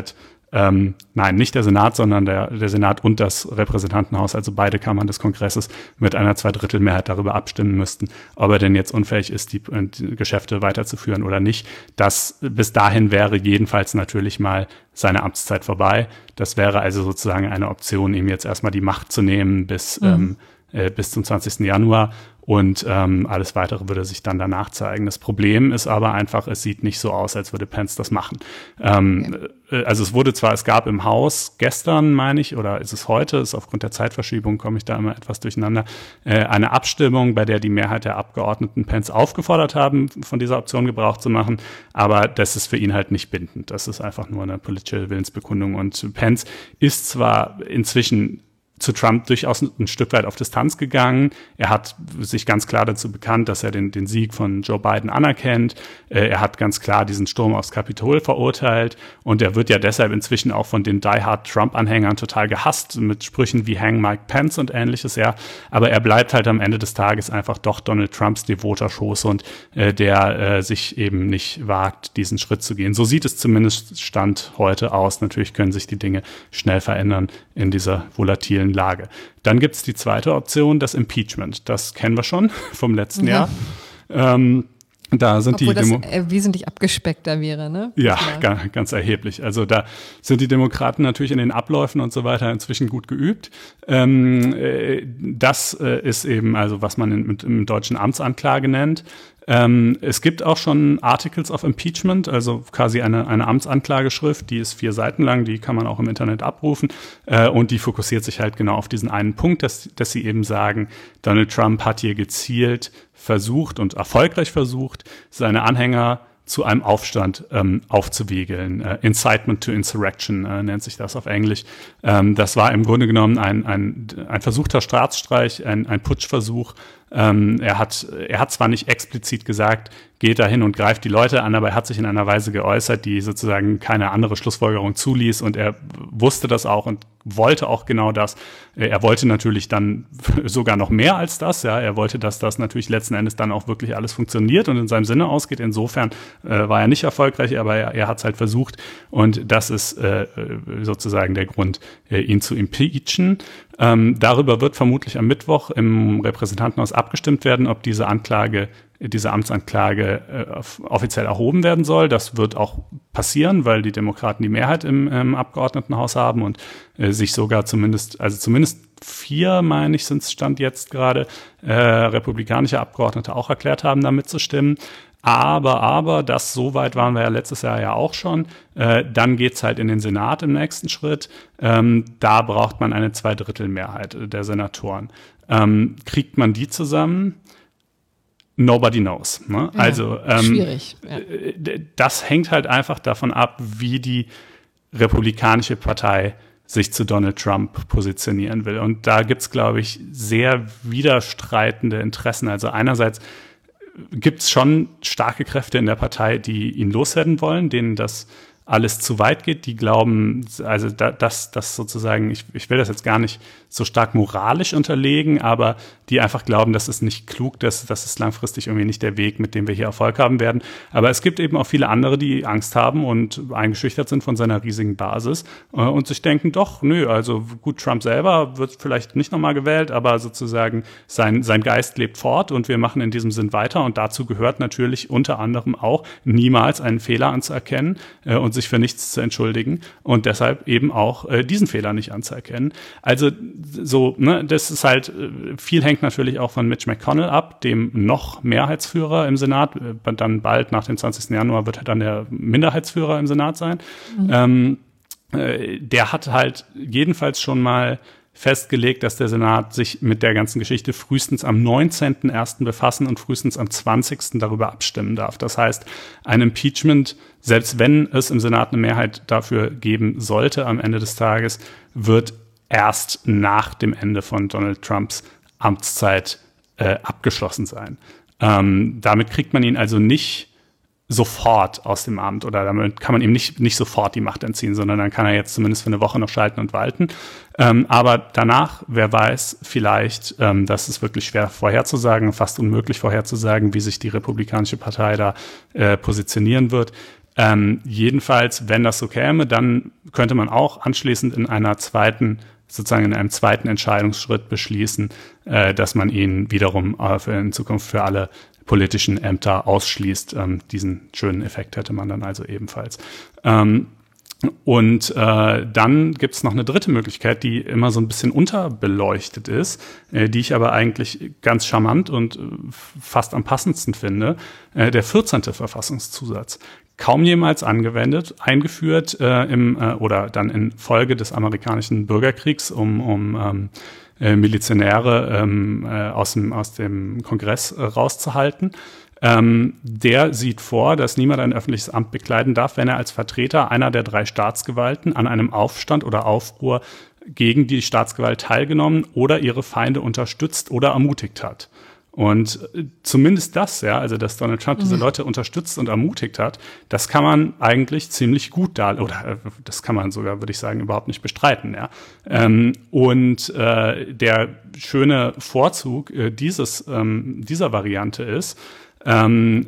ähm, nein, nicht der Senat, sondern der, der Senat und das Repräsentantenhaus, also beide Kammern des Kongresses, mit einer Zweidrittelmehrheit darüber abstimmen müssten, ob er denn jetzt unfähig ist, die, die Geschäfte weiterzuführen oder nicht. Das bis dahin wäre jedenfalls natürlich mal seine Amtszeit vorbei. Das wäre also sozusagen eine Option, ihm jetzt erstmal die Macht zu nehmen bis, mhm. ähm, äh, bis zum zwanzigsten Januar. Und ähm, alles Weitere würde sich dann danach zeigen. Das Problem ist aber einfach, es sieht nicht so aus, als würde Pence das machen. Ähm, okay. Also es wurde zwar, es gab im Haus gestern, meine ich, oder ist es heute, ist aufgrund der Zeitverschiebung, komme ich da immer etwas durcheinander, äh, eine Abstimmung, bei der die Mehrheit der Abgeordneten Pence aufgefordert haben, von dieser Option Gebrauch zu machen. Aber das ist für ihn halt nicht bindend. Das ist einfach nur eine politische Willensbekundung. Und Pence ist zwar inzwischen zu Trump durchaus ein Stück weit auf Distanz gegangen. Er hat sich ganz klar dazu bekannt, dass er den, den Sieg von Joe Biden anerkennt. Äh, er hat ganz klar diesen Sturm aufs Kapitol verurteilt und er wird ja deshalb inzwischen auch von den die-hard Trump-Anhängern total gehasst mit Sprüchen wie Hang Mike Pence und ähnliches. Ja, aber er bleibt halt am Ende des Tages einfach doch Donald Trumps devoter Schoßhund, äh, der äh, sich eben nicht wagt, diesen Schritt zu gehen. So sieht es zumindest Stand heute aus. Natürlich können sich die Dinge schnell verändern in dieser volatilen Lage. Dann gibt es die zweite Option, das Impeachment. Das kennen wir schon vom letzten ja. Jahr. Ähm, da sind Obwohl die Demo- das äh, wesentlich abgespeckter wäre, ne? Ja, ganz, ganz erheblich. Also da sind die Demokraten natürlich in den Abläufen und so weiter inzwischen gut geübt. Ähm, äh, das äh, ist eben also, was man in, mit, im deutschen Amtsanklage nennt. Ähm, es gibt auch schon Articles of Impeachment, also quasi eine, eine Amtsanklageschrift, die ist vier Seiten lang, die kann man auch im Internet abrufen äh, und die fokussiert sich halt genau auf diesen einen Punkt, dass, dass sie eben sagen, Donald Trump hat hier gezielt versucht und erfolgreich versucht, seine Anhänger zu einem Aufstand ähm, aufzuwiegeln. Äh, Incitement to Insurrection äh, nennt sich das auf Englisch. Ähm, das war im Grunde genommen ein, ein, ein versuchter Staatsstreich, ein, ein Putschversuch. Ähm, er hat, er hat zwar nicht explizit gesagt, geht da hin und greift die Leute an, aber er hat sich in einer Weise geäußert, die sozusagen keine andere Schlussfolgerung zuließ und er wusste das auch und wollte auch genau das. Er wollte natürlich dann sogar noch mehr als das, ja. Er wollte, dass das natürlich letzten Endes dann auch wirklich alles funktioniert und in seinem Sinne ausgeht. Insofern äh, war er nicht erfolgreich, aber er, er hat es halt versucht und das ist äh, sozusagen der Grund, äh, ihn zu impeachen. Ähm, darüber wird vermutlich am Mittwoch im Repräsentantenhaus abgestimmt werden, ob diese Anklage, diese Amtsanklage äh, offiziell erhoben werden soll. Das wird auch passieren, weil die Demokraten die Mehrheit im, im Abgeordnetenhaus haben und äh, sich sogar zumindest, also zumindest vier, meine ich, sind es Stand jetzt gerade, äh, republikanische Abgeordnete auch erklärt haben, da mitzustimmen. Aber, aber, das, so weit waren wir ja letztes Jahr ja auch schon. Äh, dann geht's halt in den Senat im nächsten Schritt. Ähm, da braucht man eine Zweidrittelmehrheit der Senatoren. Ähm, kriegt man die zusammen? Nobody knows. Ne? Ja, also ähm, schwierig. Ja. Das hängt halt einfach davon ab, wie die Republikanische Partei sich zu Donald Trump positionieren will. Und da gibt's, glaube ich, sehr widerstreitende Interessen. Also einerseits gibt es schon starke Kräfte in der Partei, die ihn loswerden wollen, denen das alles zu weit geht. Die glauben, also da, dass das sozusagen, ich, ich will das jetzt gar nicht so stark moralisch unterlegen, aber die einfach glauben, das ist nicht klug, dass das ist langfristig irgendwie nicht der Weg, mit dem wir hier Erfolg haben werden. Aber es gibt eben auch viele andere, die Angst haben und eingeschüchtert sind von seiner riesigen Basis äh, und sich denken, doch, nö, also gut, Trump selber wird vielleicht nicht nochmal gewählt, aber sozusagen sein, sein Geist lebt fort und wir machen in diesem Sinn weiter und dazu gehört natürlich unter anderem auch, niemals einen Fehler anzuerkennen äh, und sich für nichts zu entschuldigen und deshalb eben auch äh, diesen Fehler nicht anzuerkennen. Also so, ne, das ist halt, viel hängt natürlich auch von Mitch McConnell ab, dem noch Mehrheitsführer im Senat. Dann bald nach dem zwanzigsten Januar wird er dann der Minderheitsführer im Senat sein. Mhm. Ähm, äh, der hat halt jedenfalls schon mal festgelegt, dass der Senat sich mit der ganzen Geschichte frühestens am neunzehnten ersten befassen und frühestens am zwanzigsten darüber abstimmen darf. Das heißt, ein Impeachment, selbst wenn es im Senat eine Mehrheit dafür geben sollte am Ende des Tages, wird erst nach dem Ende von Donald Trumps Amtszeit äh, abgeschlossen sein. Ähm, damit kriegt man ihn also nicht sofort aus dem Amt oder damit kann man ihm nicht, nicht sofort die Macht entziehen, sondern dann kann er jetzt zumindest für eine Woche noch schalten und walten. Ähm, aber danach, wer weiß, vielleicht, ähm, das ist wirklich schwer vorherzusagen, fast unmöglich vorherzusagen, wie sich die Republikanische Partei da äh, positionieren wird. Ähm, jedenfalls, wenn das so käme, dann könnte man auch anschließend in einer zweiten, sozusagen in einem zweiten Entscheidungsschritt beschließen, äh, dass man ihn wiederum äh, für in Zukunft für alle politischen Ämter ausschließt. Ähm, diesen schönen Effekt hätte man dann also ebenfalls. Ähm, Und äh, dann gibt's noch eine dritte Möglichkeit, die immer so ein bisschen unterbeleuchtet ist, äh, die ich aber eigentlich ganz charmant und äh, fast am passendsten finde, äh, der vierzehnte Verfassungszusatz. Kaum jemals angewendet, eingeführt äh, im äh, oder dann in Folge des amerikanischen Bürgerkriegs, um, um ähm, äh, Milizionäre ähm, äh, aus dem, aus dem Kongress äh, rauszuhalten. Ähm, der sieht vor, dass niemand ein öffentliches Amt bekleiden darf, wenn er als Vertreter einer der drei Staatsgewalten an einem Aufstand oder Aufruhr gegen die Staatsgewalt teilgenommen oder ihre Feinde unterstützt oder ermutigt hat. Und zumindest das, ja, also dass Donald Trump diese Leute unterstützt und ermutigt hat, das kann man eigentlich ziemlich gut da, oder das kann man sogar, würde ich sagen, überhaupt nicht bestreiten, ja. Ähm, und äh, der schöne Vorzug äh, dieses ähm, dieser Variante ist, ähm,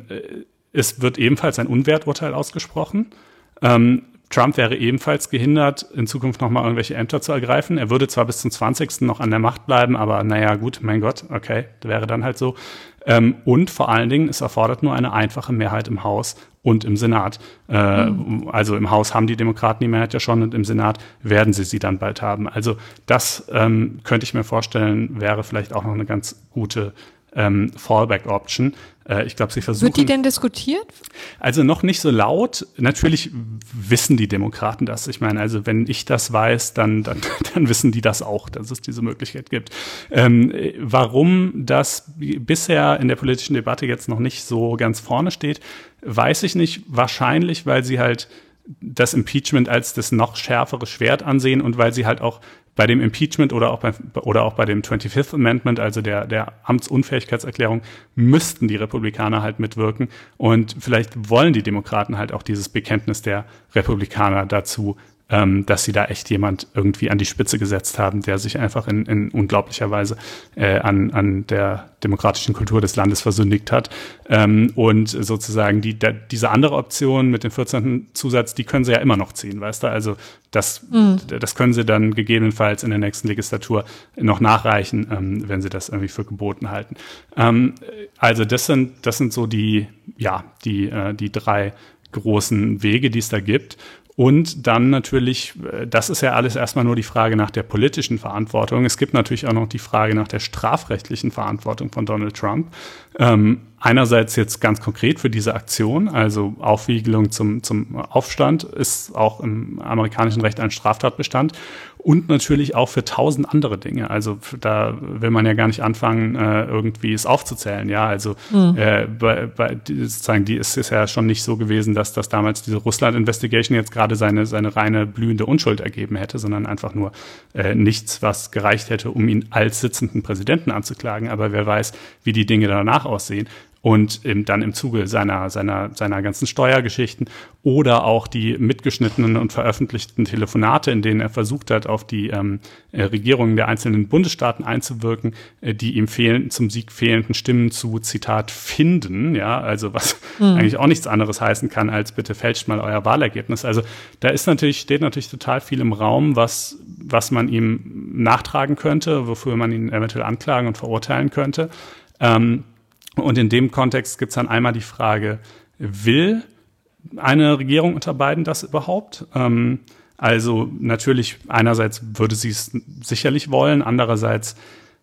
es wird ebenfalls ein Unwerturteil ausgesprochen. Ähm, Trump wäre ebenfalls gehindert, in Zukunft nochmal irgendwelche Ämter zu ergreifen. Er würde zwar bis zum zwanzigsten noch an der Macht bleiben, aber naja, gut, mein Gott, okay, wäre dann halt so. Ähm, und vor allen Dingen, es erfordert nur eine einfache Mehrheit im Haus und im Senat. Äh, mhm. Also im Haus haben die Demokraten die Mehrheit ja schon und im Senat werden sie sie dann bald haben. Also das ähm, könnte ich mir vorstellen, wäre vielleicht auch noch eine ganz gute Ähm, Fallback-Option. Äh, ich glaube, sie versuchen... Wird die denn diskutiert? Also noch nicht so laut. Natürlich wissen die Demokraten das. Ich meine, also wenn ich das weiß, dann, dann, dann wissen die das auch, dass es diese Möglichkeit gibt. Ähm, warum das bisher in der politischen Debatte jetzt noch nicht so ganz vorne steht, weiß ich nicht. Wahrscheinlich, weil sie halt das Impeachment als das noch schärfere Schwert ansehen und weil sie halt auch bei dem Impeachment oder auch bei, oder auch bei dem twenty-fifth Amendment, also der, der Amtsunfähigkeitserklärung, müssten die Republikaner halt mitwirken. Und vielleicht wollen die Demokraten halt auch dieses Bekenntnis der Republikaner dazu, ähm, dass sie da echt jemand irgendwie an die Spitze gesetzt haben, der sich einfach in, in unglaublicher Weise äh, an, an der demokratischen Kultur des Landes versündigt hat. Ähm, und sozusagen die, der, diese andere Option mit dem vierzehnten Zusatz, die können sie ja immer noch ziehen, weißt du? Also das, mhm. das können sie dann gegebenenfalls in der nächsten Legislatur noch nachreichen, ähm, wenn sie das irgendwie für geboten halten. Ähm, also das sind, das sind so die, ja, die, äh, die drei großen Wege, die es da gibt. Und dann natürlich, das ist ja alles erstmal nur die Frage nach der politischen Verantwortung. Es gibt natürlich auch noch die Frage nach der strafrechtlichen Verantwortung von Donald Trump. Ähm, einerseits jetzt ganz konkret für diese Aktion, also Aufwiegelung zum, zum Aufstand, ist auch im amerikanischen Recht ein Straftatbestand. Und natürlich auch für tausend andere Dinge. Also da will man ja gar nicht anfangen, äh, irgendwie es aufzuzählen. Ja, also mhm. äh, bei, bei, sozusagen, die ist es ja schon nicht so gewesen, dass das damals diese Russland-Investigation jetzt gerade seine seine reine blühende Unschuld ergeben hätte, sondern einfach nur äh, nichts, was gereicht hätte, um ihn als sitzenden Präsidenten anzuklagen. Aber wer weiß, wie die Dinge danach aussehen. Und im, dann im Zuge seiner, seiner, seiner ganzen Steuergeschichten oder auch die mitgeschnittenen und veröffentlichten Telefonate, in denen er versucht hat, auf die ähm, Regierungen der einzelnen Bundesstaaten einzuwirken, äh, die ihm fehlen, zum Sieg fehlenden Stimmen zu, Zitat, finden, ja, also was mhm. eigentlich auch nichts anderes heißen kann, als bitte fälscht mal euer Wahlergebnis. Also da ist natürlich, steht natürlich total viel im Raum, was, was man ihm nachtragen könnte, wofür man ihn eventuell anklagen und verurteilen könnte. Ähm, Und in dem Kontext gibt es dann einmal die Frage, will eine Regierung unter Biden das überhaupt? Ähm, also natürlich, einerseits würde sie es sicherlich wollen, andererseits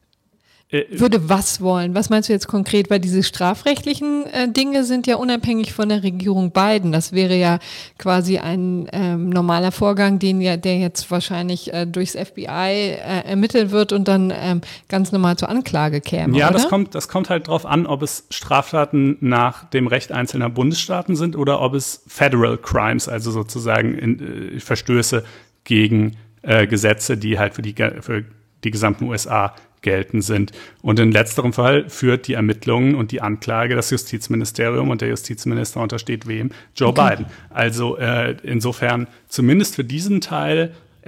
Würde was wollen? Was meinst du jetzt konkret? Weil diese strafrechtlichen äh, Dinge sind ja unabhängig von der Regierung Biden. Das wäre ja quasi ein ähm, normaler Vorgang, den ja, der jetzt wahrscheinlich äh, durchs F B I äh, ermittelt wird und dann ähm, ganz normal zur Anklage käme. Ja, oder? das kommt, das kommt halt drauf an, ob es Straftaten nach dem Recht einzelner Bundesstaaten sind oder ob es Federal Crimes, also sozusagen in, äh, Verstöße gegen äh, Gesetze, die halt für die, für die gesamten U S A gelten sind. Und in letzterem Fall führt die Ermittlungen und die Anklage das Justizministerium und der Justizminister untersteht wem? Joe okay. Biden. Also äh, insofern zumindest für diesen Teil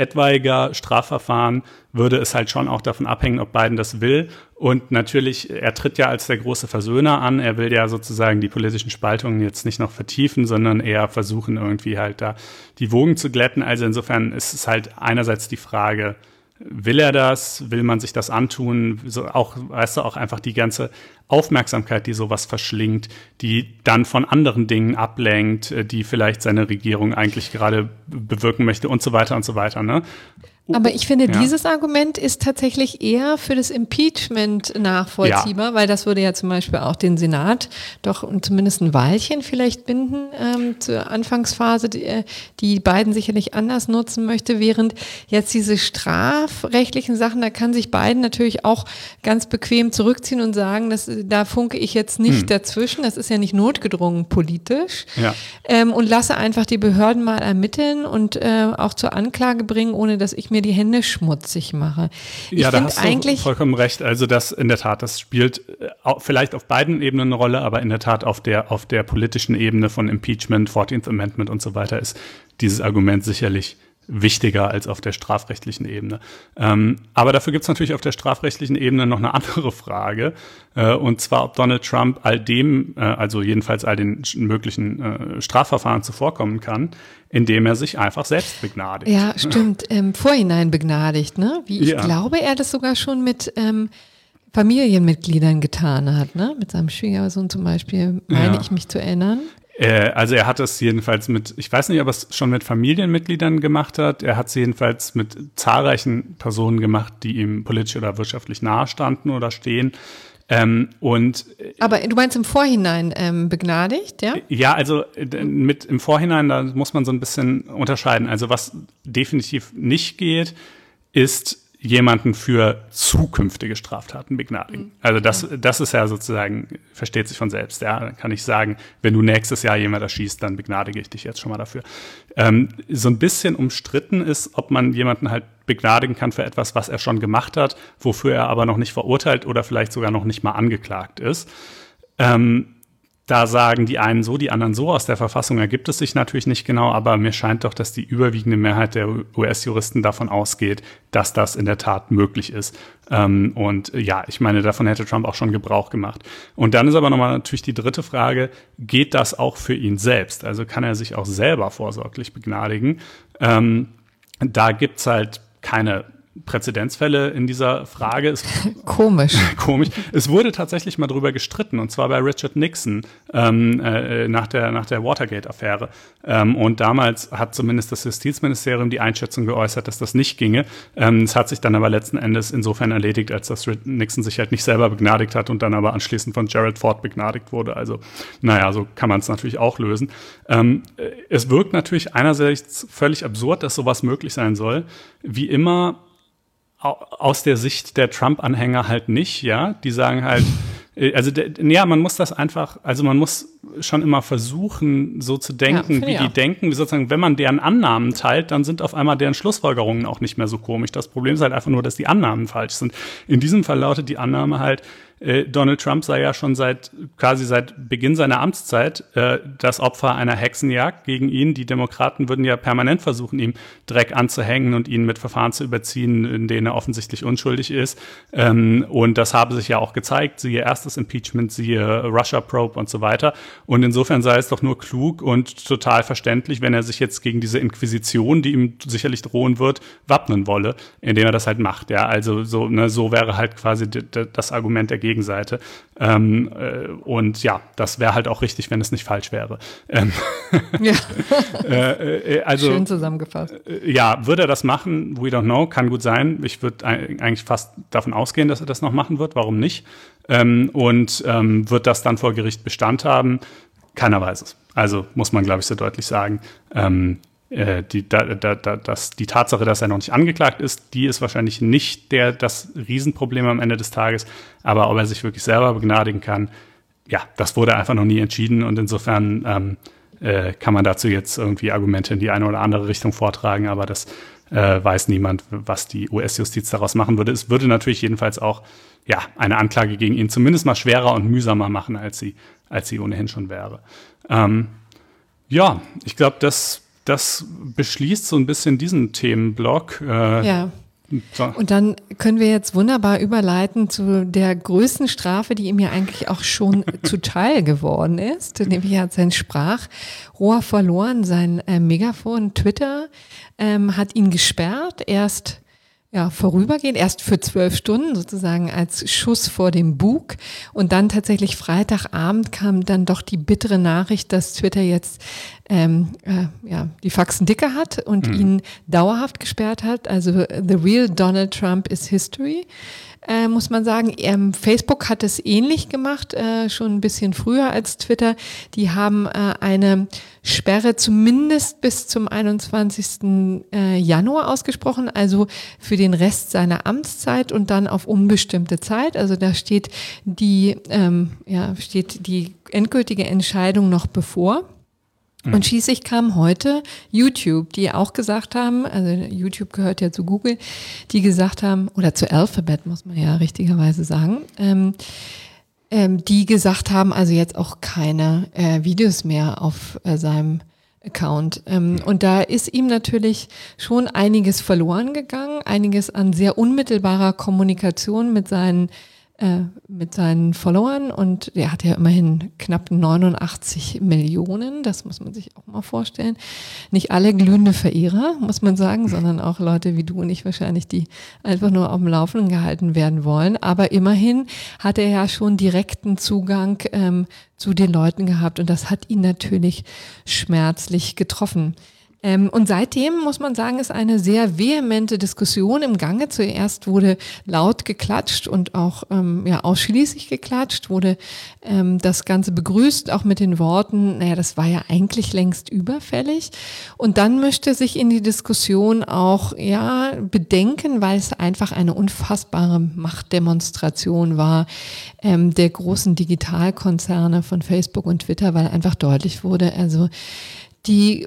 etwaiger Strafverfahren würde es halt schon auch davon abhängen, ob Biden das will. Und natürlich, er tritt ja als der große Versöhner an. Er will ja sozusagen die politischen Spaltungen jetzt nicht noch vertiefen, sondern eher versuchen, irgendwie halt da die Wogen zu glätten. Also insofern ist es halt einerseits die Frage, will er das? Will man sich das antun? So auch, weißt du, auch einfach die ganze Aufmerksamkeit, die sowas verschlingt, die dann von anderen Dingen ablenkt, die vielleicht seine Regierung eigentlich gerade bewirken möchte und so weiter und so weiter, ne? Aber ich finde, ja. dieses Argument ist tatsächlich eher für das Impeachment nachvollziehbar, ja. weil das würde ja zum Beispiel auch den Senat doch zumindest ein Weilchen vielleicht binden ähm, zur Anfangsphase, die, die Biden sicherlich anders nutzen möchte, während jetzt diese strafrechtlichen Sachen, da kann sich Biden natürlich auch ganz bequem zurückziehen und sagen, dass, da funke ich jetzt nicht hm. dazwischen, das ist ja nicht notgedrungen politisch ja. ähm, und lasse einfach die Behörden mal ermitteln und äh, auch zur Anklage bringen, ohne dass ich mir die Hände schmutzig mache. Ich ja, da hast du eigentlich vollkommen recht. Also das in der Tat, das spielt vielleicht auf beiden Ebenen eine Rolle, aber in der Tat auf der, auf der politischen Ebene von Impeachment, fourteenth Amendment und so weiter ist dieses Argument sicherlich wichtiger als auf der strafrechtlichen Ebene. Ähm, aber dafür gibt es natürlich auf der strafrechtlichen Ebene noch eine andere Frage, äh, und zwar, ob Donald Trump all dem, äh, also jedenfalls all den möglichen äh, Strafverfahren zuvorkommen kann, indem er sich einfach selbst begnadigt. Ja, stimmt. Im Vorhinein begnadigt, ne? Wie ich ja. glaube, er das sogar schon mit ähm, Familienmitgliedern getan hat, ne? Mit seinem Schwiegersohn zum Beispiel, meine ja. ich mich zu erinnern. Also er hat es jedenfalls mit, ich weiß nicht, ob er es schon mit Familienmitgliedern gemacht hat, er hat es jedenfalls mit zahlreichen Personen gemacht, die ihm politisch oder wirtschaftlich nahestanden oder stehen. Ähm, und Aber du meinst im Vorhinein ähm, begnadigt, ja? Ja, also mit im Vorhinein, da muss man so ein bisschen unterscheiden. Also was definitiv nicht geht, ist jemanden für zukünftige Straftaten begnadigen. Also das, das ist ja sozusagen, versteht sich von selbst. Ja, dann kann ich sagen, wenn du nächstes Jahr jemand erschießt, dann begnadige ich dich jetzt schon mal dafür. Ähm, so ein bisschen umstritten ist, ob man jemanden halt begnadigen kann für etwas, was er schon gemacht hat, wofür er aber noch nicht verurteilt oder vielleicht sogar noch nicht mal angeklagt ist. Ähm, Da sagen die einen so, die anderen so. Aus der Verfassung ergibt es sich natürlich nicht genau, aber mir scheint doch, dass die überwiegende Mehrheit der U S-Juristen davon ausgeht, dass das in der Tat möglich ist. Ähm, und ja, ich meine, davon hätte Trump auch schon Gebrauch gemacht. Und dann ist aber nochmal natürlich die dritte Frage, geht das auch für ihn selbst? Also kann er sich auch selber vorsorglich begnadigen? Ähm, da gibt's halt keine Präzedenzfälle in dieser Frage. Es, komisch. komisch. Es wurde tatsächlich mal drüber gestritten, und zwar bei Richard Nixon ähm, äh, nach der, nach der Watergate-Affäre. Ähm, und damals hat zumindest das Justizministerium die Einschätzung geäußert, dass das nicht ginge. Ähm, es hat sich dann aber letzten Endes insofern erledigt, als dass Nixon sich halt nicht selber begnadigt hat und dann aber anschließend von Gerald Ford begnadigt wurde. Also, naja, so kann man es natürlich auch lösen. Ähm, es wirkt natürlich einerseits völlig absurd, dass sowas möglich sein soll. Wie immer aus der Sicht der Trump-Anhänger halt nicht, ja. Die sagen halt, also, ja, man muss das einfach, also man muss schon immer versuchen, so zu denken, ja, wie die auch. denken. Sozusagen, wenn man deren Annahmen teilt, dann sind auf einmal deren Schlussfolgerungen auch nicht mehr so komisch. Das Problem ist halt einfach nur, dass die Annahmen falsch sind. In diesem Fall lautet die Annahme halt, äh, Donald Trump sei ja schon seit, quasi seit Beginn seiner Amtszeit äh, das Opfer einer Hexenjagd gegen ihn. Die Demokraten würden ja permanent versuchen, ihm Dreck anzuhängen und ihn mit Verfahren zu überziehen, in denen er offensichtlich unschuldig ist. Ähm, und das habe sich ja auch gezeigt, siehe erstes Impeachment, siehe Russia Probe und so weiter. Und insofern sei es doch nur klug und total verständlich, wenn er sich jetzt gegen diese Inquisition, die ihm sicherlich drohen wird, wappnen wolle, indem er das halt macht. Ja, also so, ne, so wäre halt quasi d- d- das Argument der Gegenseite. Ähm, äh, und ja, das wäre halt auch richtig, wenn es nicht falsch wäre. Ähm, ja. äh, äh, also, schön zusammengefasst. Äh, ja, würde er das machen? We don't know, kann gut sein. Ich würde eigentlich fast davon ausgehen, dass er das noch machen wird. Warum nicht? Ähm, und ähm, wird das dann vor Gericht Bestand haben? Keiner weiß es. Also muss man, glaube ich, so deutlich sagen. Ähm, äh, die, da, da, da, das, die Tatsache, dass er noch nicht angeklagt ist, die ist wahrscheinlich nicht der, das Riesenproblem am Ende des Tages. Aber ob er sich wirklich selber begnadigen kann, ja, das wurde einfach noch nie entschieden. Und insofern ähm, äh, kann man dazu jetzt irgendwie Argumente in die eine oder andere Richtung vortragen. Aber das äh, weiß niemand, was die U S-Justiz daraus machen würde. Es würde natürlich jedenfalls auch ja, eine Anklage gegen ihn zumindest mal schwerer und mühsamer machen, als sie, als sie ohnehin schon wäre. Ähm, ja, ich glaube, das, das beschließt so ein bisschen diesen Themenblock. Äh, ja. Und dann können wir jetzt wunderbar überleiten zu der größten Strafe, die ihm ja eigentlich auch schon zuteil geworden ist. Nämlich er hat sein Sprachrohr verloren, sein äh, Megafon. Twitter ähm, hat ihn gesperrt, erst ja vorübergehend, erst für zwölf Stunden sozusagen als Schuss vor dem Bug. Und dann tatsächlich Freitagabend kam dann doch die bittere Nachricht, dass Twitter jetzt ähm, äh, ja, die Faxen dicke hat und mhm. ihn dauerhaft gesperrt hat. Also the real Donald Trump is history. Äh, muss man sagen. Ähm, Facebook hat es ähnlich gemacht, äh, schon ein bisschen früher als Twitter. Die haben äh, eine Sperre zumindest bis zum einundzwanzigsten Januar ausgesprochen, also für den Rest seiner Amtszeit und dann auf unbestimmte Zeit. Also da steht die, ähm, ja, steht die endgültige Entscheidung noch bevor. Und schließlich kam heute YouTube, die auch gesagt haben, also YouTube gehört ja zu Google, die gesagt haben, oder zu Alphabet muss man ja richtigerweise sagen, ähm, ähm, die gesagt haben, also jetzt auch keine äh, Videos mehr auf äh, seinem Account. Ähm, und da ist ihm natürlich schon einiges verloren gegangen, einiges an sehr unmittelbarer Kommunikation mit seinen mit seinen Followern, und er hat ja immerhin knapp neunundachtzig Millionen, das muss man sich auch mal vorstellen. Nicht alle glühende Verehrer, muss man sagen, sondern auch Leute wie du und ich wahrscheinlich, die einfach nur auf dem Laufenden gehalten werden wollen. Aber immerhin hat er ja schon direkten Zugang ähm, zu den Leuten gehabt, und das hat ihn natürlich schmerzlich getroffen. Ähm, und seitdem, muss man sagen, ist eine sehr vehemente Diskussion im Gange. Zuerst wurde laut geklatscht und auch ähm, ja ausschließlich geklatscht, wurde ähm, das Ganze begrüßt, auch mit den Worten, naja, das war ja eigentlich längst überfällig. Und dann mischte sich in die Diskussion auch ja Bedenken, weil es einfach eine unfassbare Machtdemonstration war ähm, der großen Digitalkonzerne von Facebook und Twitter, weil einfach deutlich wurde, also die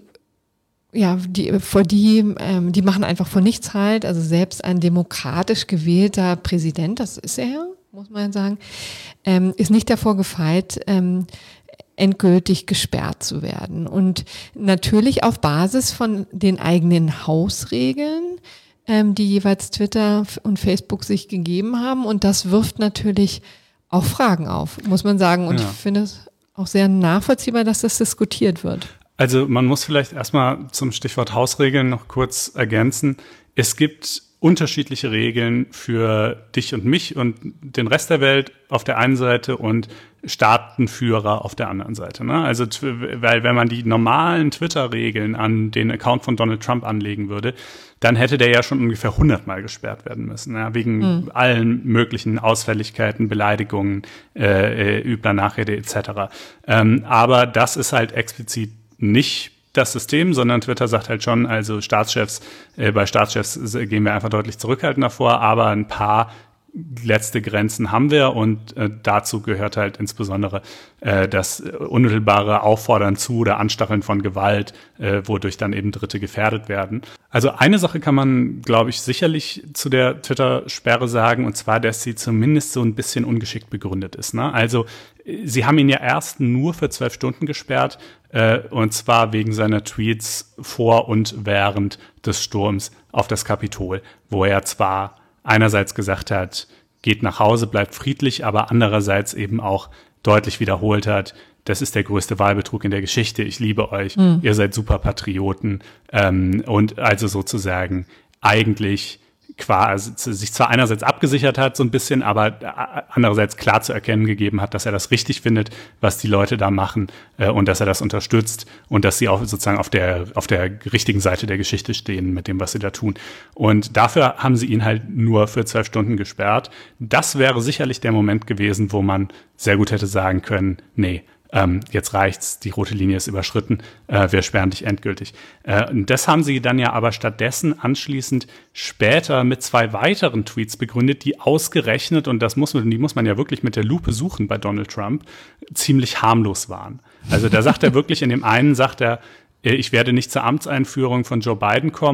Ja, die, vor die, ähm, die machen einfach vor nichts halt. Also selbst ein demokratisch gewählter Präsident, das ist er, muss man sagen, ähm, ist nicht davor gefeit, ähm, endgültig gesperrt zu werden. Und natürlich auf Basis von den eigenen Hausregeln, ähm, die jeweils Twitter und Facebook sich gegeben haben. Und das wirft natürlich auch Fragen auf, muss man sagen. Und ja. ich finde es auch sehr nachvollziehbar, dass das diskutiert wird. Also man muss vielleicht erstmal zum Stichwort Hausregeln noch kurz ergänzen. Es gibt unterschiedliche Regeln für dich und mich und den Rest der Welt auf der einen Seite und Staatenführer auf der anderen Seite. Ne? Also weil wenn man die normalen Twitter-Regeln an den Account von Donald Trump anlegen würde, dann hätte der ja schon ungefähr hundertmal gesperrt werden müssen, ja, wegen mhm. allen möglichen Ausfälligkeiten, Beleidigungen, äh, übler Nachrede et cetera. Ähm, aber das ist halt explizit nicht das System, sondern Twitter sagt halt schon, also Staatschefs, äh, bei Staatschefs gehen wir einfach deutlich zurückhaltender vor, aber ein paar letzte Grenzen haben wir, und äh, dazu gehört halt insbesondere äh, das unmittelbare Auffordern zu oder Anstacheln von Gewalt, äh, wodurch dann eben Dritte gefährdet werden. Also eine Sache kann man, glaube ich, sicherlich zu der Twitter-Sperre sagen, und zwar, dass sie zumindest so ein bisschen ungeschickt begründet ist. Ne? Also sie haben ihn ja erst nur für zwölf Stunden gesperrt, äh, und zwar wegen seiner Tweets vor und während des Sturms auf das Kapitol, wo er zwar einerseits gesagt hat, geht nach Hause, bleibt friedlich, aber andererseits eben auch deutlich wiederholt hat, das ist der größte Wahlbetrug in der Geschichte, ich liebe euch, mhm. ihr seid super Patrioten, ähm, und also sozusagen eigentlich quasi sich zwar einerseits abgesichert hat, so ein bisschen, aber andererseits klar zu erkennen gegeben hat, dass er das richtig findet, was die Leute da machen, äh, und dass er das unterstützt und dass sie auch sozusagen auf der auf der richtigen Seite der Geschichte stehen mit dem, was sie da tun. Und dafür haben sie ihn halt nur für zwölf Stunden gesperrt. Das wäre sicherlich der Moment gewesen, wo man sehr gut hätte sagen können, nee, Ähm, jetzt reicht's, die rote Linie ist überschritten, äh, wir sperren dich endgültig. Äh, und das haben sie dann ja aber stattdessen anschließend später mit zwei weiteren Tweets begründet, die ausgerechnet, und das muss man, die muss man ja wirklich mit der Lupe suchen bei Donald Trump, ziemlich harmlos waren. Also da sagt er wirklich, in dem einen sagt er, ich werde nicht zur Amtseinführung von Joe Biden kommen,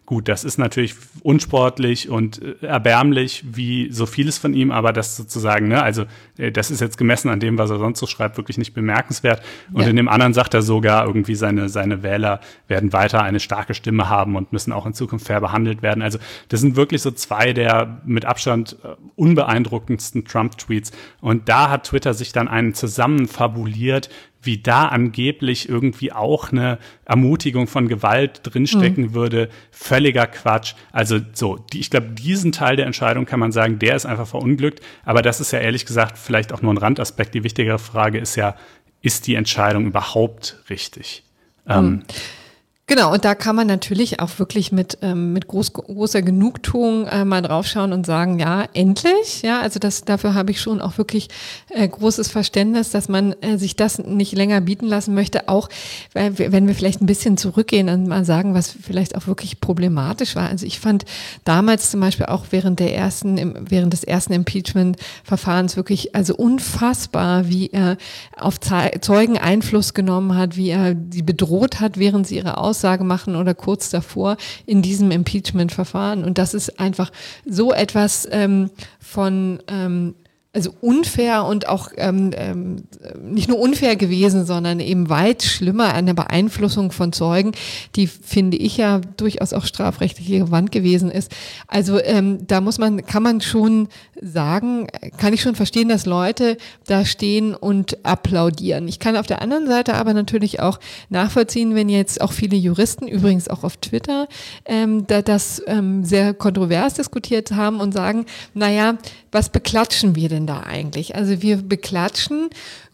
Gut, das ist natürlich unsportlich und äh, erbärmlich, wie so vieles von ihm, aber das sozusagen, ne, also äh, das ist jetzt gemessen an dem, was er sonst so schreibt, wirklich nicht bemerkenswert. Und ja. in dem anderen sagt er sogar, irgendwie seine, seine Wähler werden weiter eine starke Stimme haben und müssen auch in Zukunft fair behandelt werden. Also das sind wirklich so zwei der mit Abstand äh, unbeeindruckendsten Trump-Tweets. Und da hat Twitter sich dann einen zusammen fabuliert, wie da angeblich irgendwie auch eine Ermutigung von Gewalt drinstecken mhm. würde. Völliger Quatsch. Also so, die, ich glaube, diesen Teil der Entscheidung kann man sagen, der ist einfach verunglückt. Aber das ist ja ehrlich gesagt vielleicht auch nur ein Randaspekt. Die wichtigere Frage ist ja, ist die Entscheidung überhaupt richtig? Mhm. Ähm, Genau, und da kann man natürlich auch wirklich mit ähm, mit groß, großer Genugtuung äh, mal draufschauen und sagen, ja, endlich, ja, also das dafür habe ich schon auch wirklich äh, großes Verständnis, dass man äh, sich das nicht länger bieten lassen möchte, auch weil wir, wenn wir vielleicht ein bisschen zurückgehen und mal sagen, was vielleicht auch wirklich problematisch war. Also ich fand damals zum Beispiel auch während der ersten, während des ersten Impeachment-Verfahrens wirklich also unfassbar, wie er auf Zeugen Einfluss genommen hat, wie er die bedroht hat, während sie ihre Aus Aussage machen oder kurz davor in diesem Impeachment-Verfahren. Und das ist einfach so etwas ähm, von ähm, also unfair und auch ähm, ähm, nicht nur unfair gewesen, sondern eben weit schlimmer, eine Beeinflussung von Zeugen, die, finde ich, ja durchaus auch strafrechtlich relevant gewesen ist. Also ähm, da muss man, kann man schon sagen, kann ich schon verstehen, dass Leute da stehen und applaudieren. Ich kann auf der anderen Seite aber natürlich auch nachvollziehen, wenn jetzt auch viele Juristen, übrigens auch auf Twitter, ähm, da das ähm, sehr kontrovers diskutiert haben und sagen, naja, was beklatschen wir denn da eigentlich? Also wir beklatschen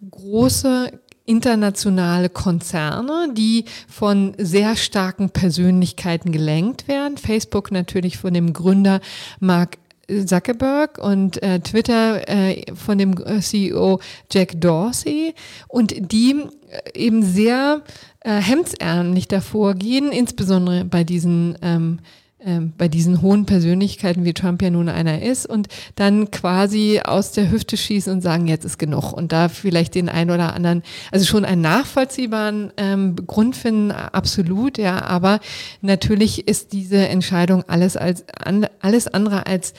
große internationale Konzerne, die von sehr starken Persönlichkeiten gelenkt werden. Facebook natürlich von dem Gründer Mark Zuckerberg und äh, Twitter äh, von dem C E O Jack Dorsey, und die äh, eben sehr äh, hemdsärmlich davor gehen, insbesondere bei diesen ähm, Ähm, bei diesen hohen Persönlichkeiten, wie Trump ja nun einer ist, und dann quasi aus der Hüfte schießen und sagen, jetzt ist genug, und da vielleicht den einen oder anderen, also schon einen nachvollziehbaren ähm, Grund finden, absolut, ja, aber natürlich ist diese Entscheidung alles als an, alles andere als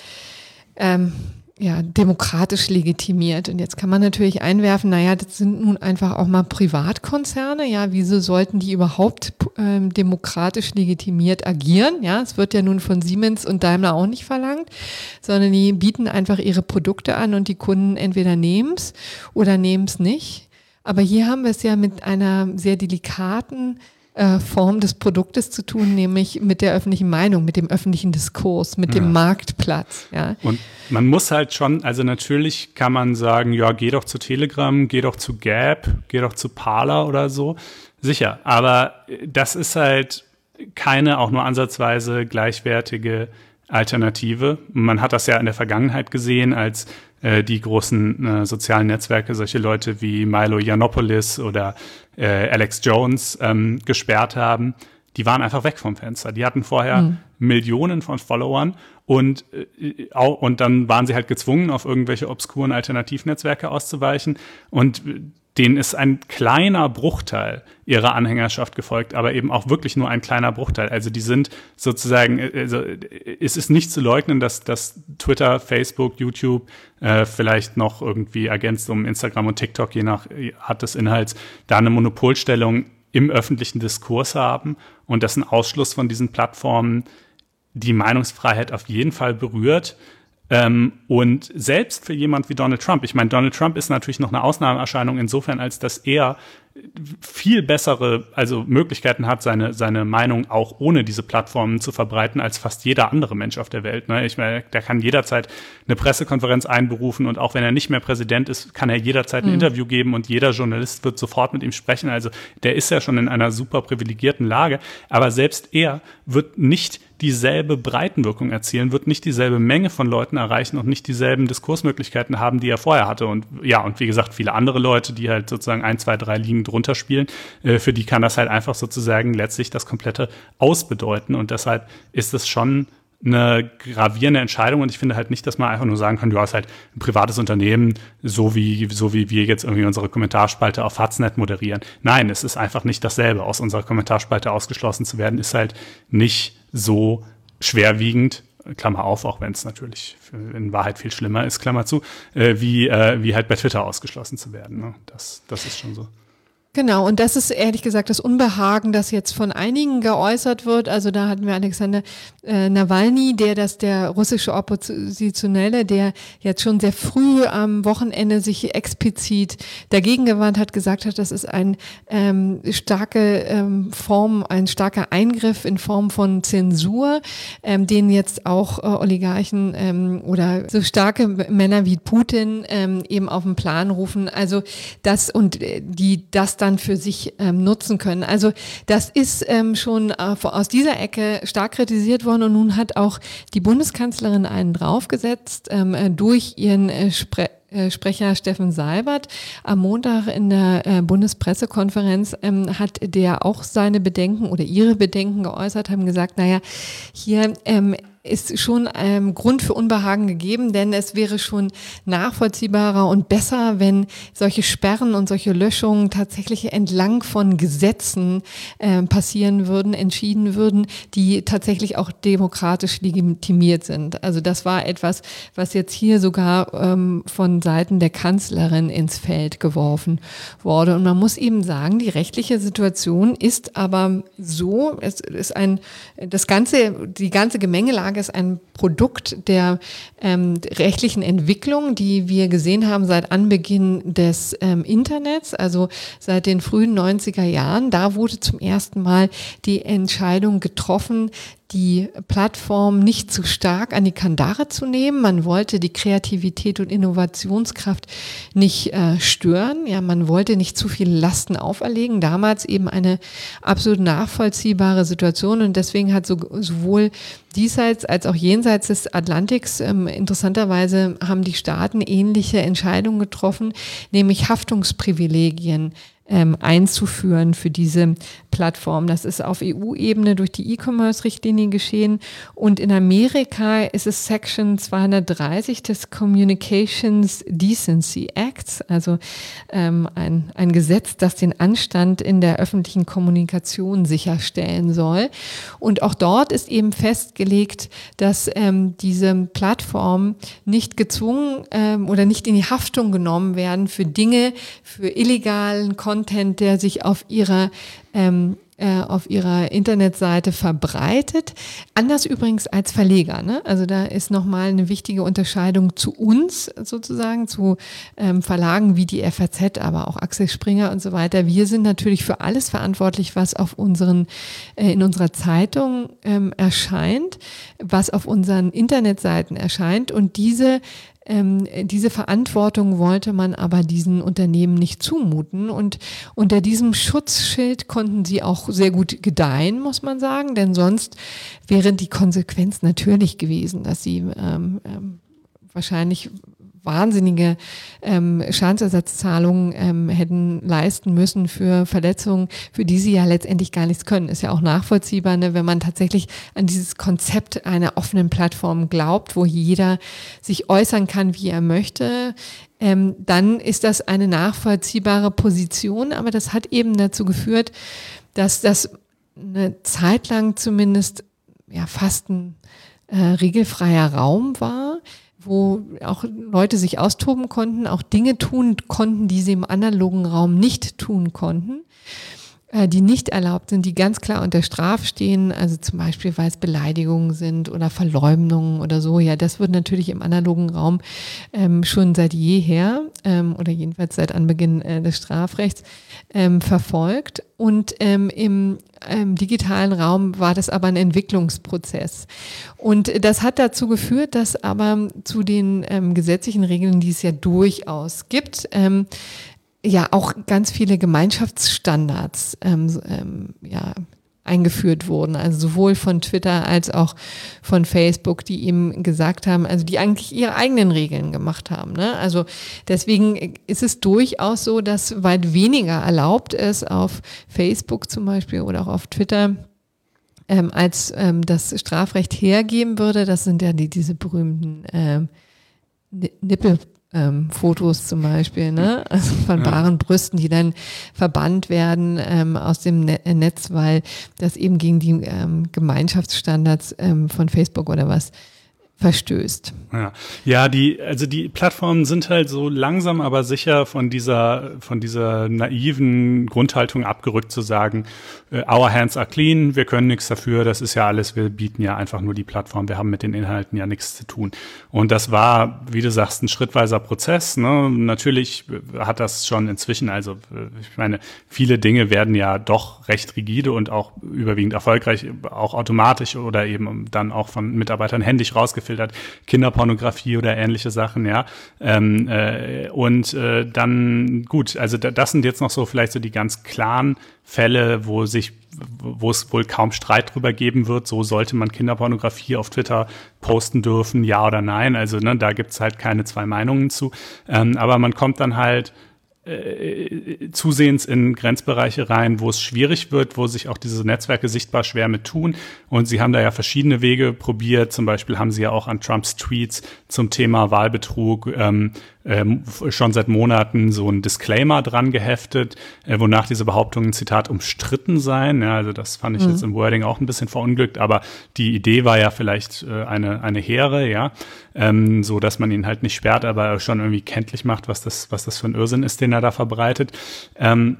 ähm, ja, demokratisch legitimiert. Und jetzt kann man natürlich einwerfen, naja, das sind nun einfach auch mal Privatkonzerne, ja, wieso sollten die überhaupt ähm, demokratisch legitimiert agieren? Ja, es wird ja nun von Siemens und Daimler auch nicht verlangt, sondern die bieten einfach ihre Produkte an und die Kunden entweder nehmen's oder nehmen's nicht. Aber hier haben wir es ja mit einer sehr delikaten Form des Produktes zu tun, nämlich mit der öffentlichen Meinung, mit dem öffentlichen Diskurs, mit dem ja. Marktplatz. Ja. Und man muss halt schon, also natürlich kann man sagen, ja, geh doch zu Telegram, geh doch zu Gap, geh doch zu Parler oder so. Sicher, aber das ist halt keine auch nur ansatzweise gleichwertige Alternative. Man hat das ja in der Vergangenheit gesehen, als äh, die großen äh, sozialen Netzwerke solche Leute wie Milo Yiannopoulos oder äh, Alex Jones ähm, gesperrt haben. Die waren einfach weg vom Fenster. Die hatten vorher mhm. Millionen von Followern und, äh, auch, und dann waren sie halt gezwungen, auf irgendwelche obskuren Alternativnetzwerke auszuweichen, und denen ist ein kleiner Bruchteil ihrer Anhängerschaft gefolgt, aber eben auch wirklich nur ein kleiner Bruchteil. Also die sind sozusagen, also es ist nicht zu leugnen, dass, dass Twitter, Facebook, YouTube, äh, vielleicht noch irgendwie ergänzt um Instagram und TikTok, je nach Art des Inhalts, da eine Monopolstellung im öffentlichen Diskurs haben und dass ein Ausschluss von diesen Plattformen die Meinungsfreiheit auf jeden Fall berührt. Ähm, und selbst für jemand wie Donald Trump, ich meine, Donald Trump ist natürlich noch eine Ausnahmeerscheinung insofern, als dass er viel bessere, also Möglichkeiten hat, seine seine Meinung auch ohne diese Plattformen zu verbreiten, als fast jeder andere Mensch auf der Welt. Ne? Ich meine, der kann jederzeit eine Pressekonferenz einberufen, und auch wenn er nicht mehr Präsident ist, kann er jederzeit ein mhm. Interview geben und jeder Journalist wird sofort mit ihm sprechen. Also der ist ja schon in einer super privilegierten Lage, aber selbst er wird nicht dieselbe Breitenwirkung erzielen, wird nicht dieselbe Menge von Leuten erreichen und nicht dieselben Diskursmöglichkeiten haben, die er vorher hatte. Und ja, und wie gesagt, viele andere Leute, die halt sozusagen ein, zwei, drei Ligen drunter spielen, äh, für die kann das halt einfach sozusagen letztlich das komplette Aus bedeuten. Und deshalb ist es schon eine gravierende Entscheidung und ich finde halt nicht, dass man einfach nur sagen kann, du hast halt ein privates Unternehmen, so wie, so wie wir jetzt irgendwie unsere Kommentarspalte auf Faznet moderieren. Nein, es ist einfach nicht dasselbe. Aus unserer Kommentarspalte ausgeschlossen zu werden, ist halt nicht so schwerwiegend, Klammer auf, auch wenn es natürlich in Wahrheit viel schlimmer ist, Klammer zu, äh, wie, äh, wie halt bei Twitter ausgeschlossen zu werden. Ne? Das, das ist schon so. Genau, und das ist ehrlich gesagt das Unbehagen, das jetzt von einigen geäußert wird. Also da hatten wir Alexander äh, Nawalny, der das der russische Oppositionelle, der jetzt schon sehr früh am Wochenende sich explizit dagegen gewandt hat, gesagt hat, das ist ein ähm, starke ähm, Form, ein starker Eingriff in Form von Zensur, ähm, den jetzt auch äh, Oligarchen ähm, oder so starke Männer wie Putin ähm, eben auf den Plan rufen. Also das und äh, die das dann für sich ähm, nutzen können. Also das ist ähm, schon äh, aus dieser Ecke stark kritisiert worden und nun hat auch die Bundeskanzlerin einen draufgesetzt ähm, äh, durch ihren äh, Spre- äh, Sprecher Steffen Seibert. Am Montag in der äh, Bundespressekonferenz ähm, hat der auch seine Bedenken oder ihre Bedenken geäußert, haben gesagt, naja, hier ähm, ist schon ähm, Grund für Unbehagen gegeben, denn es wäre schon nachvollziehbarer und besser, wenn solche Sperren und solche Löschungen tatsächlich entlang von Gesetzen äh, passieren würden, entschieden würden, die tatsächlich auch demokratisch legitimiert sind. Also das war etwas, was jetzt hier sogar ähm, von Seiten der Kanzlerin ins Feld geworfen wurde. Und man muss eben sagen, die rechtliche Situation ist aber so, es ist ein, das ganze, die ganze Gemengelage ist ein Produkt der ähm, rechtlichen Entwicklung, die wir gesehen haben seit Anbeginn des ähm, Internets, also seit den frühen neunziger Jahren. Da wurde zum ersten Mal die Entscheidung getroffen, die Plattform nicht zu stark an die Kandare zu nehmen. Man wollte die Kreativität und Innovationskraft nicht äh, stören. Ja, man wollte nicht zu viele Lasten auferlegen. Damals eben eine absolut nachvollziehbare Situation und deswegen hat so, sowohl diesseits als auch jenseits des Atlantiks ähm, interessanterweise haben die Staaten ähnliche Entscheidungen getroffen, nämlich Haftungsprivilegien Ähm, einzuführen für diese Plattform. Das ist auf E U-Ebene durch die E-Commerce-Richtlinie geschehen und in Amerika ist es Section zweihundertdreißig des Communications Decency Acts, also ähm, ein, ein Gesetz, das den Anstand in der öffentlichen Kommunikation sicherstellen soll. Und auch dort ist eben festgelegt, dass ähm, diese Plattformen nicht gezwungen ähm, oder nicht in die Haftung genommen werden für Dinge, für illegalen Content, der sich auf ihrer ähm, äh, auf ihrer Internetseite verbreitet. Anders übrigens als Verleger, ne? Also da ist nochmal eine wichtige Unterscheidung zu uns sozusagen, zu ähm, Verlagen wie die F A Z, aber auch Axel Springer und so weiter. Wir sind natürlich für alles verantwortlich, was auf unseren äh, in unserer Zeitung ähm, erscheint, was auf unseren Internetseiten erscheint und diese Ähm, diese Verantwortung wollte man aber diesen Unternehmen nicht zumuten und unter diesem Schutzschild konnten sie auch sehr gut gedeihen, muss man sagen, denn sonst wäre die Konsequenz natürlich gewesen, dass sie ähm, ähm, wahrscheinlich wahnsinnige ähm, Schadensersatzzahlungen ähm, hätten leisten müssen für Verletzungen, für die sie ja letztendlich gar nichts können. Ist ja auch nachvollziehbar, ne, wenn man tatsächlich an dieses Konzept einer offenen Plattform glaubt, wo jeder sich äußern kann, wie er möchte, ähm, dann ist das eine nachvollziehbare Position, aber das hat eben dazu geführt, dass das eine Zeit lang zumindest ja fast ein äh, regelfreier Raum war, wo auch Leute sich austoben konnten, auch Dinge tun konnten, die sie im analogen Raum nicht tun konnten, äh, die nicht erlaubt sind, die ganz klar unter Strafe stehen, also zum Beispiel, weil es Beleidigungen sind oder Verleumdungen oder so. Ja, das wird natürlich im analogen Raum ähm, schon seit jeher ähm, oder jedenfalls seit Anbeginn äh, des Strafrechts ähm, verfolgt. Und ähm, im ähm, digitalen Raum war das aber ein Entwicklungsprozess. Und das hat dazu geführt, dass aber zu den ähm, gesetzlichen Regeln, die es ja durchaus gibt, ähm, ja auch ganz viele Gemeinschaftsstandards ähm, ähm, ja, eingeführt wurden, also sowohl von Twitter als auch von Facebook, die eben gesagt haben, also die eigentlich ihre eigenen Regeln gemacht haben, ne? Also deswegen ist es durchaus so, dass weit weniger erlaubt ist auf Facebook zum Beispiel oder auch auf Twitter, ähm, als ähm, das Strafrecht hergeben würde. Das sind ja die, diese berühmten ähm, Nippelfotos ähm, zum Beispiel, ne? Also von ja. baaren Brüsten, die dann verbannt werden ähm, aus dem ne- Netz, weil das eben gegen die ähm, Gemeinschaftsstandards ähm, von Facebook oder was verstößt. Ja, ja, die, also die Plattformen sind halt so langsam, aber sicher von dieser, von dieser naiven Grundhaltung abgerückt zu sagen, our hands are clean, wir können nichts dafür, das ist ja alles, wir bieten ja einfach nur die Plattform, wir haben mit den Inhalten ja nichts zu tun. Und das war, wie du sagst, ein schrittweiser Prozess, ne? Natürlich hat das schon inzwischen, also ich meine, viele Dinge werden ja doch recht rigide und auch überwiegend erfolgreich, auch automatisch oder eben dann auch von Mitarbeitern händisch rausgefiltert. Kinderpornografie oder ähnliche Sachen, ja. Ähm, äh, und äh, dann, gut, also da, das sind jetzt noch so vielleicht so die ganz klaren Fälle, wo sich, wo es wohl kaum Streit drüber geben wird, so sollte man Kinderpornografie auf Twitter posten dürfen, ja oder nein. Also ne, da gibt's halt keine zwei Meinungen zu. Ähm, aber man kommt dann halt Äh, zusehends in Grenzbereiche rein, wo es schwierig wird, wo sich auch diese Netzwerke sichtbar schwer mit tun. Und sie haben da ja verschiedene Wege probiert. Zum Beispiel haben sie ja auch an Trumps Tweets zum Thema Wahlbetrug ähm, ähm, schon seit Monaten so ein Disclaimer dran geheftet, äh, wonach diese Behauptungen, Zitat, umstritten seien. Ja, also das fand ich mhm. jetzt im Wording auch ein bisschen verunglückt, aber die Idee war ja vielleicht äh, eine eine hehre, ja, ähm, so dass man ihn halt nicht sperrt, aber schon irgendwie kenntlich macht, was das was das für ein Irrsinn ist, den er da verbreitet. Ähm,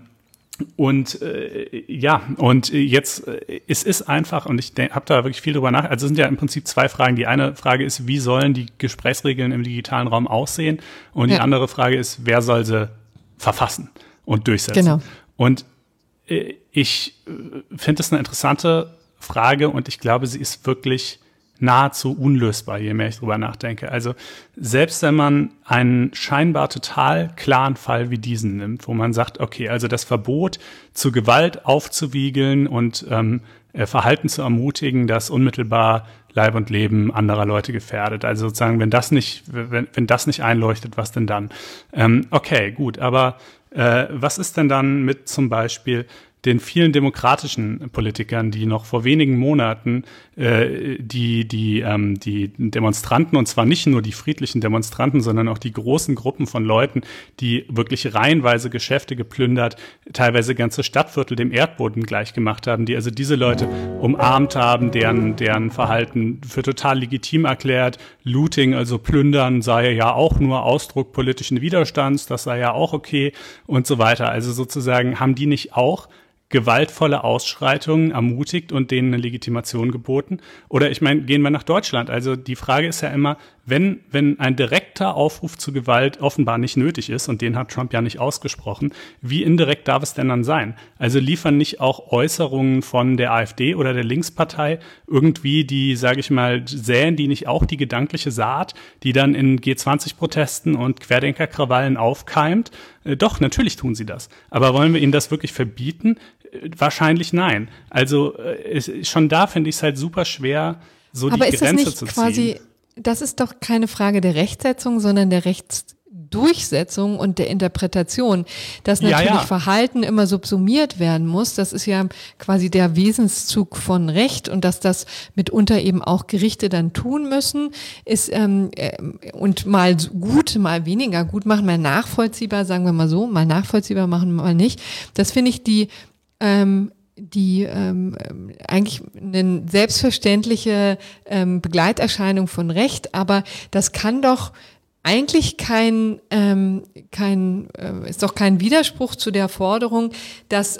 und äh, ja, und jetzt, äh, es ist einfach, und ich habe da wirklich viel drüber nach, also es sind ja im Prinzip zwei Fragen. Die eine Frage ist, wie sollen die Gesprächsregeln im digitalen Raum aussehen? Und ja. die andere Frage ist, wer soll sie verfassen und durchsetzen? Genau. Und äh, ich äh, finde das eine interessante Frage und ich glaube, sie ist wirklich nahezu unlösbar, je mehr ich drüber nachdenke. Also selbst wenn man einen scheinbar total klaren Fall wie diesen nimmt, wo man sagt, okay, also das Verbot zu Gewalt aufzuwiegeln und ähm, Verhalten zu ermutigen, das unmittelbar Leib und Leben anderer Leute gefährdet. Also sozusagen, wenn das nicht, wenn, wenn das nicht einleuchtet, was denn dann? Ähm, okay, gut, aber äh, was ist denn dann mit zum Beispiel den vielen demokratischen Politikern, die noch vor wenigen Monaten äh, die die ähm, die Demonstranten, und zwar nicht nur die friedlichen Demonstranten, sondern auch die großen Gruppen von Leuten, die wirklich reihenweise Geschäfte geplündert, teilweise ganze Stadtviertel dem Erdboden gleichgemacht haben, die also diese Leute umarmt haben, deren deren Verhalten für total legitim erklärt. Looting, also Plündern, sei ja auch nur Ausdruck politischen Widerstands, das sei ja auch okay und so weiter. Also sozusagen haben die nicht auch gewaltvolle Ausschreitungen ermutigt und denen eine Legitimation geboten? Oder ich meine, gehen wir nach Deutschland. Also die Frage ist ja immer, wenn wenn ein direkter Aufruf zu Gewalt offenbar nicht nötig ist, und den hat Trump ja nicht ausgesprochen, wie indirekt darf es denn dann sein? Also liefern nicht auch Äußerungen von der AfD oder der Linkspartei irgendwie die, sage ich mal, säen die nicht auch die gedankliche Saat, die dann in G zwanzig Protesten und Querdenkerkrawallen aufkeimt? Äh, doch, natürlich tun sie das. Aber wollen wir ihnen das wirklich verbieten? Wahrscheinlich nein. Also äh, schon da finde ich es halt super schwer, so Aber die ist Grenze das zu nicht ziehen. Quasi, das ist doch keine Frage der Rechtsetzung, sondern der Rechtsdurchsetzung und der Interpretation, dass natürlich ja, ja. Verhalten immer subsumiert werden muss. Das ist ja quasi der Wesenszug von Recht, und dass das mitunter eben auch Gerichte dann tun müssen, ist ähm, und mal gut, mal weniger gut machen, mal nachvollziehbar, sagen wir mal so, mal nachvollziehbar machen, mal nicht. Das finde ich die Ähm, die ähm, eigentlich eine selbstverständliche ähm, Begleiterscheinung von Recht, aber das kann doch eigentlich kein, ähm, kein äh, ist doch kein Widerspruch zu der Forderung, dass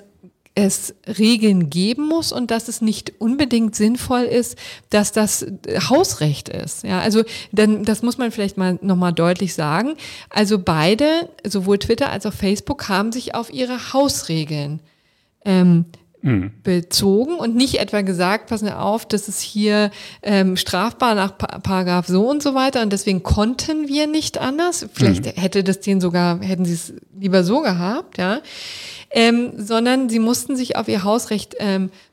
es Regeln geben muss und dass es nicht unbedingt sinnvoll ist, dass das Hausrecht ist. Ja, also dann, das muss man vielleicht mal nochmal deutlich sagen. Also beide, sowohl Twitter als auch Facebook, haben sich auf ihre Hausregeln Ähm, mhm. bezogen und nicht etwa gesagt, passen Sie auf, das ist hier ähm, strafbar nach pa- Paragraph so und so weiter und deswegen konnten wir nicht anders. Vielleicht mhm. hätte das denen sogar, hätten sie es lieber so gehabt, ja. Ähm, sondern sie mussten sich auf ihr Hausrecht ähm,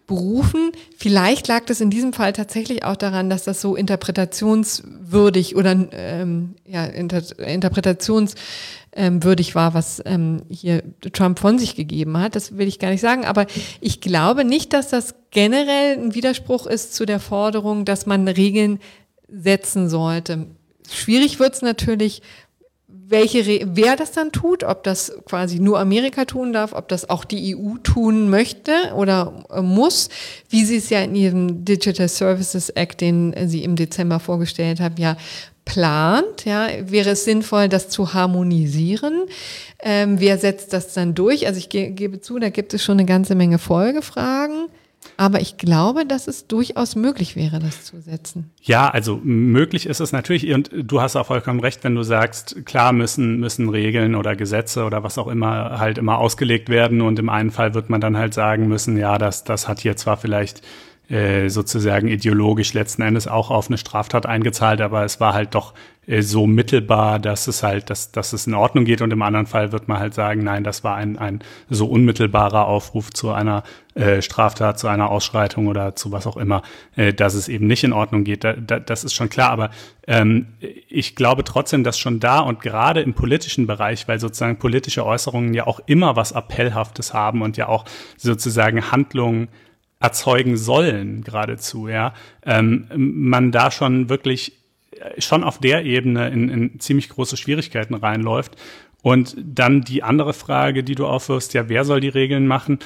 berufen. Vielleicht lag das in diesem Fall tatsächlich auch daran, dass das so interpretationswürdig oder ähm, ja, inter, interpretationswürdig war, was ähm, hier Trump von sich gegeben hat. Das will ich gar nicht sagen. Aber ich glaube nicht, dass das generell ein Widerspruch ist zu der Forderung, dass man Regeln setzen sollte. Schwierig wird es natürlich, welche Re- wer das dann tut, ob das quasi nur Amerika tun darf, ob das auch die E U tun möchte oder äh, muss, wie sie es ja in ihrem Digital Services Act, den äh, sie im Dezember vorgestellt haben, ja plant. Ja, wäre es sinnvoll, das zu harmonisieren? Ähm, wer setzt das dann durch? Also ich ge- gebe zu, da gibt es schon eine ganze Menge Folgefragen. Aber ich glaube, dass es durchaus möglich wäre, das zu setzen. Ja, also möglich ist es natürlich. Und du hast auch vollkommen recht, wenn du sagst, klar müssen, müssen Regeln oder Gesetze oder was auch immer halt immer ausgelegt werden. Und im einen Fall wird man dann halt sagen müssen, ja, das, das hat hier zwar vielleicht äh, sozusagen ideologisch letzten Endes auch auf eine Straftat eingezahlt, aber es war halt doch äh, so mittelbar, dass es halt, dass, dass es in Ordnung geht. Und im anderen Fall wird man halt sagen, nein, das war ein, ein so unmittelbarer Aufruf zu einer äh, Straftat, zu einer Ausschreitung oder zu was auch immer, äh, dass es eben nicht in Ordnung geht. Da, da, das ist schon klar. Aber ähm, ich glaube trotzdem, dass schon da und gerade im politischen Bereich, weil sozusagen politische Äußerungen ja auch immer was Appellhaftes haben und ja auch sozusagen Handlungen erzeugen sollen geradezu, ja, ähm, man da schon wirklich schon auf der Ebene in, in ziemlich große Schwierigkeiten reinläuft. Und dann die andere Frage, die du aufwirfst, ja, wer soll die Regeln machen?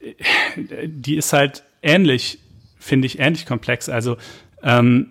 Die ist halt ähnlich, finde ich, ähnlich komplex. Also ähm,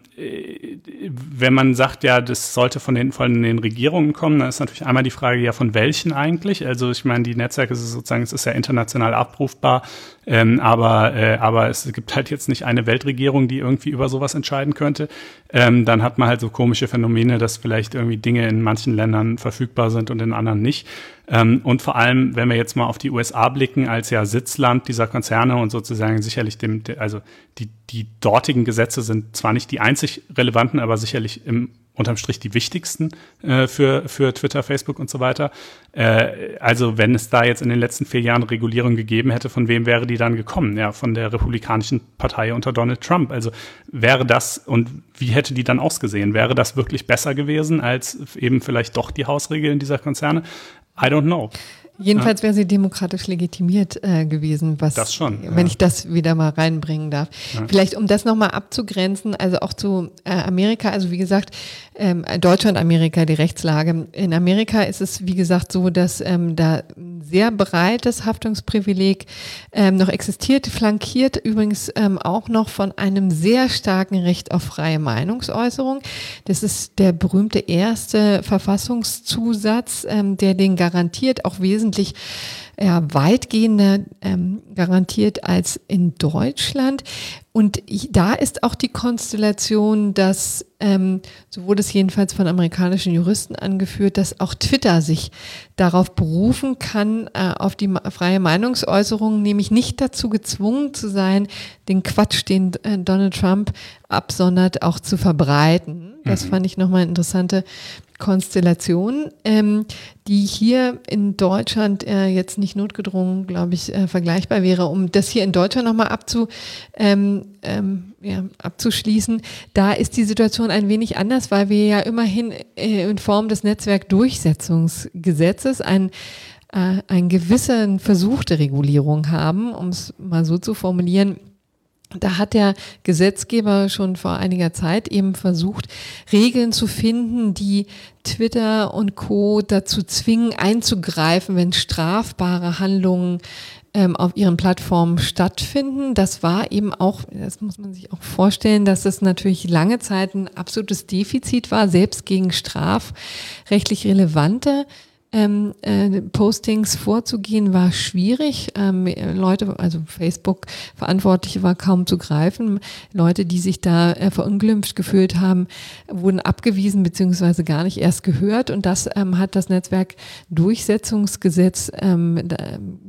wenn man sagt, ja, das sollte von den, von den Regierungen kommen, dann ist natürlich einmal die Frage, ja, von welchen eigentlich? Also ich meine, die Netzwerke ist sozusagen, es ist ja international abrufbar, ähm, aber äh, aber es gibt halt jetzt nicht eine Weltregierung, die irgendwie über sowas entscheiden könnte. Ähm, dann hat man halt so komische Phänomene, dass vielleicht irgendwie Dinge in manchen Ländern verfügbar sind und in anderen nicht. Ähm, und vor allem, wenn wir jetzt mal auf die U S A blicken, als ja Sitzland dieser Konzerne und sozusagen sicherlich dem, also die die dortigen Gesetze sind zwar nicht die einzig relevanten, aber sicherlich im unterm Strich die wichtigsten äh, für für Twitter, Facebook und so weiter. Äh, also wenn es da jetzt in den letzten vier Jahren Regulierung gegeben hätte, von wem wäre die dann gekommen? Ja, von der Republikanischen Partei unter Donald Trump. Also wäre das, und wie hätte die dann ausgesehen? Wäre das wirklich besser gewesen als eben vielleicht doch die Hausregeln dieser Konzerne? I don't know. Jedenfalls wäre sie demokratisch legitimiert äh, gewesen, was, das schon, wenn ja. ich das wieder mal reinbringen darf. Ja. Vielleicht, um das nochmal abzugrenzen, also auch zu äh, Amerika, also wie gesagt, ähm, Deutschland, Amerika, die Rechtslage. In Amerika ist es, wie gesagt, so, dass ähm, da ein sehr breites Haftungsprivileg ähm, noch existiert, flankiert übrigens ähm, auch noch von einem sehr starken Recht auf freie Meinungsäußerung. Das ist der berühmte erste Verfassungszusatz, ähm, der den garantiert, auch wesentlich ja, weitgehender ähm, garantiert als in Deutschland. Und ich, da ist auch die Konstellation, dass, ähm, so wurde es jedenfalls von amerikanischen Juristen angeführt, dass auch Twitter sich darauf berufen kann, äh, auf die ma- freie Meinungsäußerung, nämlich nicht dazu gezwungen zu sein, den Quatsch, den äh, Donald Trump absondert, auch zu verbreiten. Das fand ich nochmal eine interessante Konstellation, ähm, die hier in Deutschland äh, jetzt nicht notgedrungen, glaube ich, äh, vergleichbar wäre. Um das hier in Deutschland nochmal abzu, ähm, ähm, ja, abzuschließen, da ist die Situation ein wenig anders, weil wir ja immerhin äh, in Form des Netzwerkdurchsetzungsgesetzes ein äh, einen gewissen Versuch der Regulierung haben, um es mal so zu formulieren. Da hat der Gesetzgeber schon vor einiger Zeit eben versucht, Regeln zu finden, die Twitter und Co. dazu zwingen, einzugreifen, wenn strafbare Handlungen ähm, auf ihren Plattformen stattfinden. Das war eben auch, das muss man sich auch vorstellen, dass das natürlich lange Zeit ein absolutes Defizit war, selbst gegen strafrechtlich relevante Ähm, äh, Postings vorzugehen, war schwierig. Ähm, Leute, also Facebook-Verantwortliche war kaum zu greifen. Leute, die sich da äh, verunglimpft gefühlt haben, wurden abgewiesen beziehungsweise gar nicht erst gehört. Und das ähm, hat das Netzwerkdurchsetzungsgesetz ähm, da,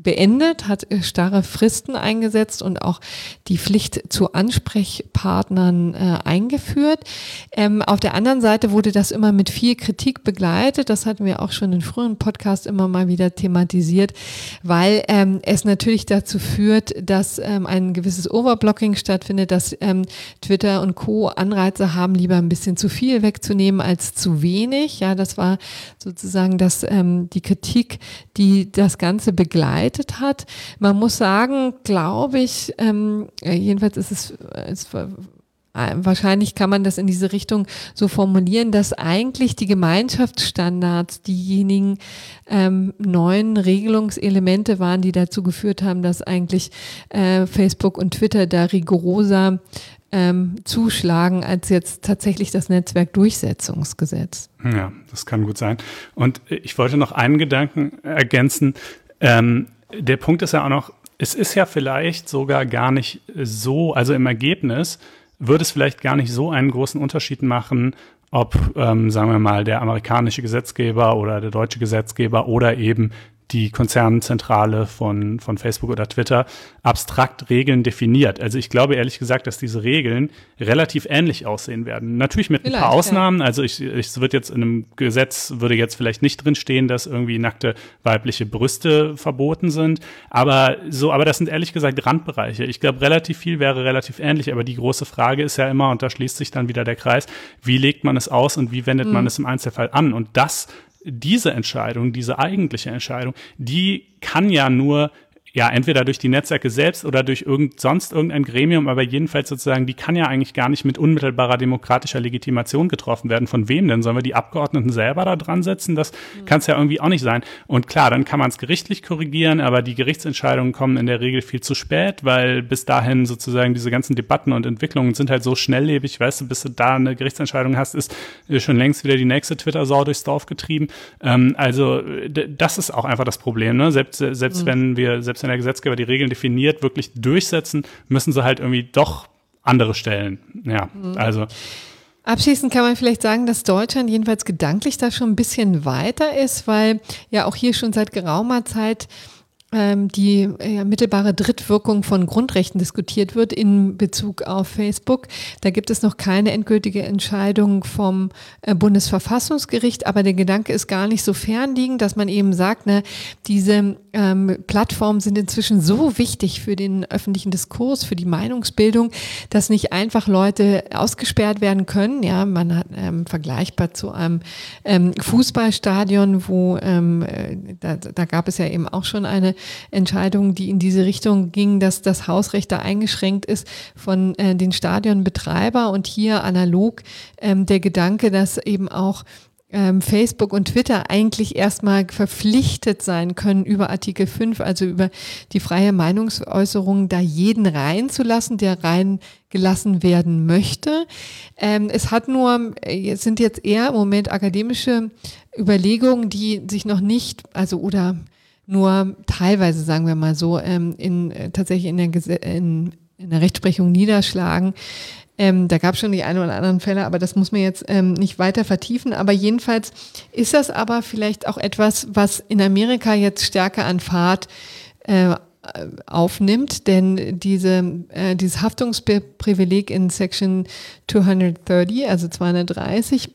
beendet, hat starre Fristen eingesetzt und auch die Pflicht zu Ansprechpartnern äh, eingeführt. Ähm, auf der anderen Seite wurde das immer mit viel Kritik begleitet. Das hatten wir auch schon in früheren Podcasts immer mal wieder thematisiert, weil ähm, es natürlich dazu führt, dass ähm, ein gewisses Overblocking stattfindet, dass ähm, Twitter und Co. Anreize haben, lieber ein bisschen zu viel wegzunehmen als zu wenig. Ja, das war sozusagen das, ähm, die Kritik, die das Ganze begleitet hat. Man muss sagen, glaube ich, ähm, jedenfalls ist es, es wahrscheinlich kann man das in diese Richtung so formulieren, dass eigentlich die Gemeinschaftsstandards diejenigen ähm, neuen Regelungselemente waren, die dazu geführt haben, dass eigentlich äh, Facebook und Twitter da rigoroser ähm, zuschlagen als jetzt tatsächlich das Netzwerkdurchsetzungsgesetz. Ja, das kann gut sein. Und ich wollte noch einen Gedanken ergänzen. Ähm, der Punkt ist ja auch noch, es ist ja vielleicht sogar gar nicht so, also im Ergebnis würde es vielleicht gar nicht so einen großen Unterschied machen, ob, ähm, sagen wir mal, der amerikanische Gesetzgeber oder der deutsche Gesetzgeber oder eben die Konzernzentrale von, von Facebook oder Twitter abstrakt Regeln definiert. Also ich glaube ehrlich gesagt, dass diese Regeln relativ ähnlich aussehen werden. Natürlich mit vielleicht, ein paar Ausnahmen. Ja. Also ich, ich wird jetzt in einem Gesetz, würde jetzt vielleicht nicht drinstehen, dass irgendwie nackte weibliche Brüste verboten sind. Aber so, aber das sind ehrlich gesagt Randbereiche. Ich glaube, relativ viel wäre relativ ähnlich. Aber die große Frage ist ja immer, und da schließt sich dann wieder der Kreis, wie legt man es aus und wie wendet mhm. man es im Einzelfall an? Und das Diese Entscheidung, diese eigentliche Entscheidung, die kann ja nur ja, entweder durch die Netzwerke selbst oder durch irgend, sonst irgendein Gremium, aber jedenfalls sozusagen, die kann ja eigentlich gar nicht mit unmittelbarer demokratischer Legitimation getroffen werden. Von wem denn? Sollen wir die Abgeordneten selber da dran setzen? Das mhm. kann es ja irgendwie auch nicht sein. Und klar, dann kann man es gerichtlich korrigieren, aber die Gerichtsentscheidungen kommen in der Regel viel zu spät, weil bis dahin sozusagen diese ganzen Debatten und Entwicklungen sind halt so schnelllebig, weißt du, bis du da eine Gerichtsentscheidung hast, ist schon längst wieder die nächste Twitter-Sau durchs Dorf getrieben. Ähm, also d- das ist auch einfach das Problem, ne? Selbst, selbst mhm. wenn wir, selbst wenn der Gesetzgeber die Regeln definiert, wirklich durchsetzen, müssen sie halt irgendwie doch andere Stellen. Ja, mhm. also. Abschließend kann man vielleicht sagen, dass Deutschland jedenfalls gedanklich da schon ein bisschen weiter ist, weil ja auch hier schon seit geraumer Zeit ähm, die ja, mittelbare Drittwirkung von Grundrechten diskutiert wird in Bezug auf Facebook. Da gibt es noch keine endgültige Entscheidung vom äh, Bundesverfassungsgericht, aber der Gedanke ist gar nicht so fernliegend, dass man eben sagt, ne, diese ähm, Plattformen sind inzwischen so wichtig für den öffentlichen Diskurs, für die Meinungsbildung, dass nicht einfach Leute ausgesperrt werden können. Ja, man hat ähm, vergleichbar zu einem ähm, Fußballstadion, wo ähm, da, da gab es ja eben auch schon eine Entscheidung, die in diese Richtung ging, dass das Hausrecht da eingeschränkt ist von äh, den Stadionbetreiber und hier analog ähm, der Gedanke, dass eben auch ähm, Facebook und Twitter eigentlich erstmal verpflichtet sein können, über Artikel fünf, also über die freie Meinungsäußerung, da jeden reinzulassen, der reingelassen werden möchte. Ähm, es hat nur, es sind jetzt eher im Moment akademische Überlegungen, die sich noch nicht, also oder nur teilweise, sagen wir mal so, ähm, in, äh, tatsächlich in der, Gese- in, in der Rechtsprechung niederschlagen. Ähm, da gab es schon die ein oder anderen Fälle, aber das muss man jetzt ähm, nicht weiter vertiefen. Aber jedenfalls ist das aber vielleicht auch etwas, was in Amerika jetzt stärker an Fahrt äh, aufnimmt, denn diese, äh, dieses Haftungsprivileg in Section zweihundertdreißig, also zweihundertdreißig,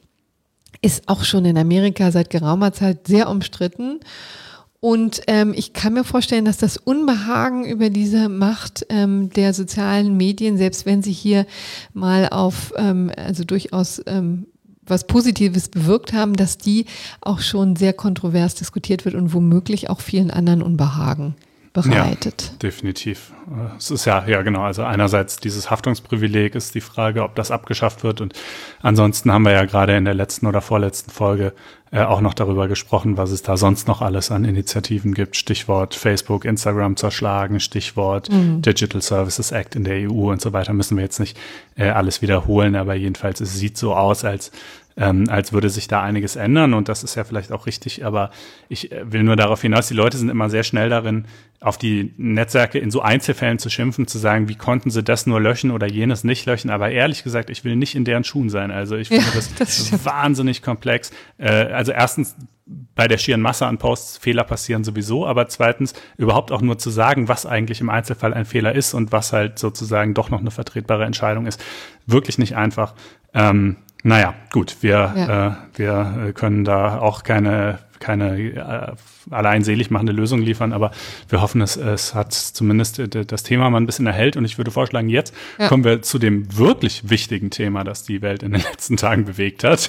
ist auch schon in Amerika seit geraumer Zeit sehr umstritten. Und ähm, ich kann mir vorstellen, dass das Unbehagen über diese Macht ähm, der sozialen Medien, selbst wenn sie hier mal auf, ähm, also durchaus ähm, was Positives bewirkt haben, dass die auch schon sehr kontrovers diskutiert wird und womöglich auch vielen anderen Unbehagen bereitet. Ja, definitiv. Es ist ja, ja genau, also einerseits dieses Haftungsprivileg ist die Frage, ob das abgeschafft wird, und ansonsten haben wir ja gerade in der letzten oder vorletzten Folge äh, auch noch darüber gesprochen, was es da sonst noch alles an Initiativen gibt. Stichwort Facebook, Instagram zerschlagen, Stichwort mhm. Digital Services Act in der E U und so weiter. Müssen wir jetzt nicht äh, alles wiederholen, aber jedenfalls, es sieht so aus, als Ähm, als würde sich da einiges ändern, und das ist ja vielleicht auch richtig, aber ich äh, will nur darauf hinaus, die Leute sind immer sehr schnell darin, auf die Netzwerke in so Einzelfällen zu schimpfen, zu sagen, wie konnten sie das nur löschen oder jenes nicht löschen. Aber ehrlich gesagt, ich will nicht in deren Schuhen sein. Also ich finde ja, das, das wahnsinnig komplex. Äh, also erstens, bei der schieren Masse an Posts Fehler passieren sowieso, aber zweitens überhaupt auch nur zu sagen, was eigentlich im Einzelfall ein Fehler ist und was halt sozusagen doch noch eine vertretbare Entscheidung ist, wirklich nicht einfach. Ähm, naja, gut, wir, ja. äh, wir können da auch keine keine äh, allein selig machende Lösung liefern, aber wir hoffen, es, es hat zumindest das Thema mal ein bisschen erhellt und ich würde vorschlagen, jetzt ja. kommen wir zu dem wirklich wichtigen Thema, das die Welt in den letzten Tagen bewegt hat.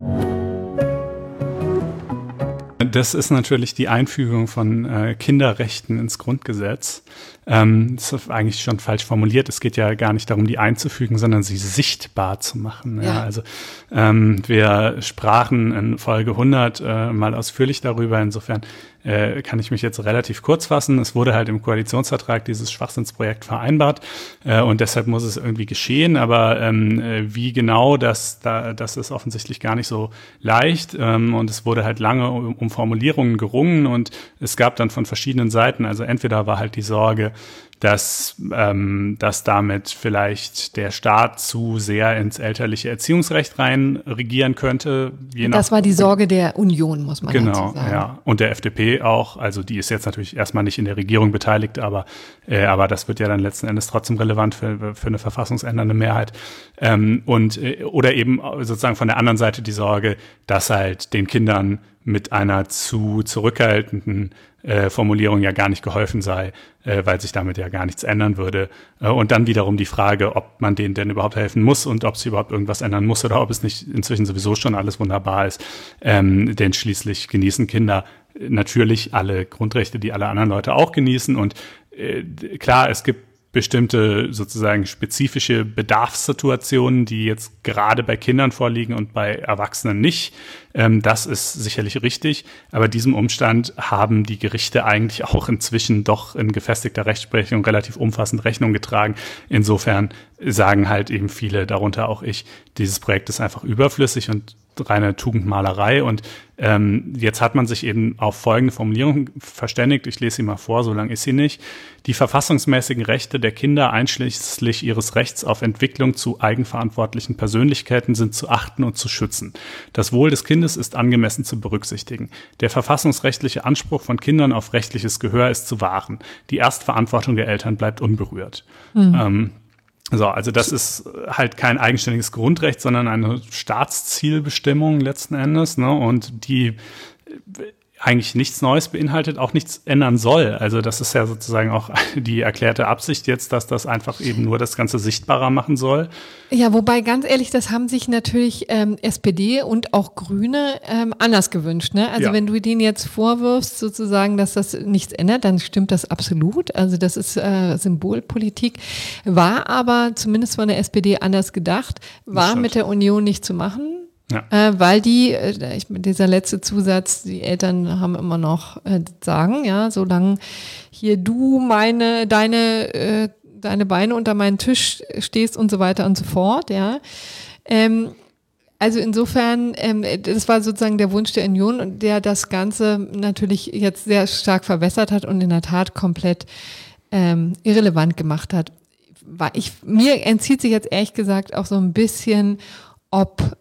Das ist natürlich die Einfügung von äh, Kinderrechten ins Grundgesetz. Ähm, das ist eigentlich schon falsch formuliert. Es geht ja gar nicht darum, die einzufügen, sondern sie sichtbar zu machen. Ja. Ja, also ähm, wir sprachen in Folge hundert äh, mal ausführlich darüber. Insofern äh, kann ich mich jetzt relativ kurz fassen. Es wurde halt im Koalitionsvertrag dieses Schwachsinnsprojekt vereinbart äh, und deshalb muss es irgendwie geschehen. Aber ähm, wie genau, das, da, das ist offensichtlich gar nicht so leicht. Ähm, und es wurde halt lange um, um Formulierungen gerungen und es gab dann von verschiedenen Seiten, also entweder war halt die Sorge, dass, ähm, dass damit vielleicht der Staat zu sehr ins elterliche Erziehungsrecht rein regieren könnte. Je nach das war die Sorge der Union, muss man genau, dazu sagen. Genau, ja. Und der F D P auch. Also die ist jetzt natürlich erstmal nicht in der Regierung beteiligt, aber, äh, aber das wird ja dann letzten Endes trotzdem relevant für, für eine verfassungsändernde Mehrheit. Ähm, und, äh, oder eben sozusagen von der anderen Seite die Sorge, dass halt den Kindern mit einer zu zurückhaltenden äh, Formulierung ja gar nicht geholfen sei, äh, weil sich damit ja gar nichts ändern würde. Äh, und dann wiederum die Frage, ob man denen denn überhaupt helfen muss und ob sich überhaupt irgendwas ändern muss oder ob es nicht inzwischen sowieso schon alles wunderbar ist. Ähm, denn schließlich genießen Kinder natürlich alle Grundrechte, die alle anderen Leute auch genießen. Und äh, klar, es gibt bestimmte sozusagen spezifische Bedarfssituationen, die jetzt gerade bei Kindern vorliegen und bei Erwachsenen nicht. Ähm, das ist sicherlich richtig, aber diesem Umstand haben die Gerichte eigentlich auch inzwischen doch in gefestigter Rechtsprechung relativ umfassend Rechnung getragen. Insofern sagen halt eben viele, darunter auch ich, dieses Projekt ist einfach überflüssig und reine Tugendmalerei und ähm, jetzt hat man sich eben auf folgende Formulierung verständigt, ich lese sie mal vor, so lang ist sie nicht. Die verfassungsmäßigen Rechte der Kinder einschließlich ihres Rechts auf Entwicklung zu eigenverantwortlichen Persönlichkeiten sind zu achten und zu schützen. Das Wohl des Kindes ist angemessen zu berücksichtigen. Der verfassungsrechtliche Anspruch von Kindern auf rechtliches Gehör ist zu wahren. Die Erstverantwortung der Eltern bleibt unberührt. Mhm. Ähm, So, also das ist halt kein eigenständiges Grundrecht, sondern eine Staatszielbestimmung letzten Endes, ne? Und die eigentlich nichts Neues beinhaltet, auch nichts ändern soll. Also das ist ja sozusagen auch die erklärte Absicht jetzt, dass das einfach eben nur das Ganze sichtbarer machen soll. Ja, wobei ganz ehrlich, das haben sich natürlich ähm, S P D und auch Grüne ähm, anders gewünscht. Ne? Also ja. Wenn du denen jetzt vorwirfst, sozusagen, dass das nichts ändert, dann stimmt das absolut. Also das ist äh, Symbolpolitik, war aber zumindest von der S P D anders gedacht, war mit der Union nicht zu machen. Ja. Äh, weil die, äh, ich, dieser letzte Zusatz, die Eltern haben immer noch äh, sagen, ja, solange hier du meine, deine, äh, deine Beine unter meinen Tisch stehst und so weiter und so fort, ja. Ähm, also insofern, ähm, das war sozusagen der Wunsch der Union und der das Ganze natürlich jetzt sehr stark verwässert hat und in der Tat komplett ähm, irrelevant gemacht hat. Ich, mir entzieht sich jetzt ehrlich gesagt auch so ein bisschen, ob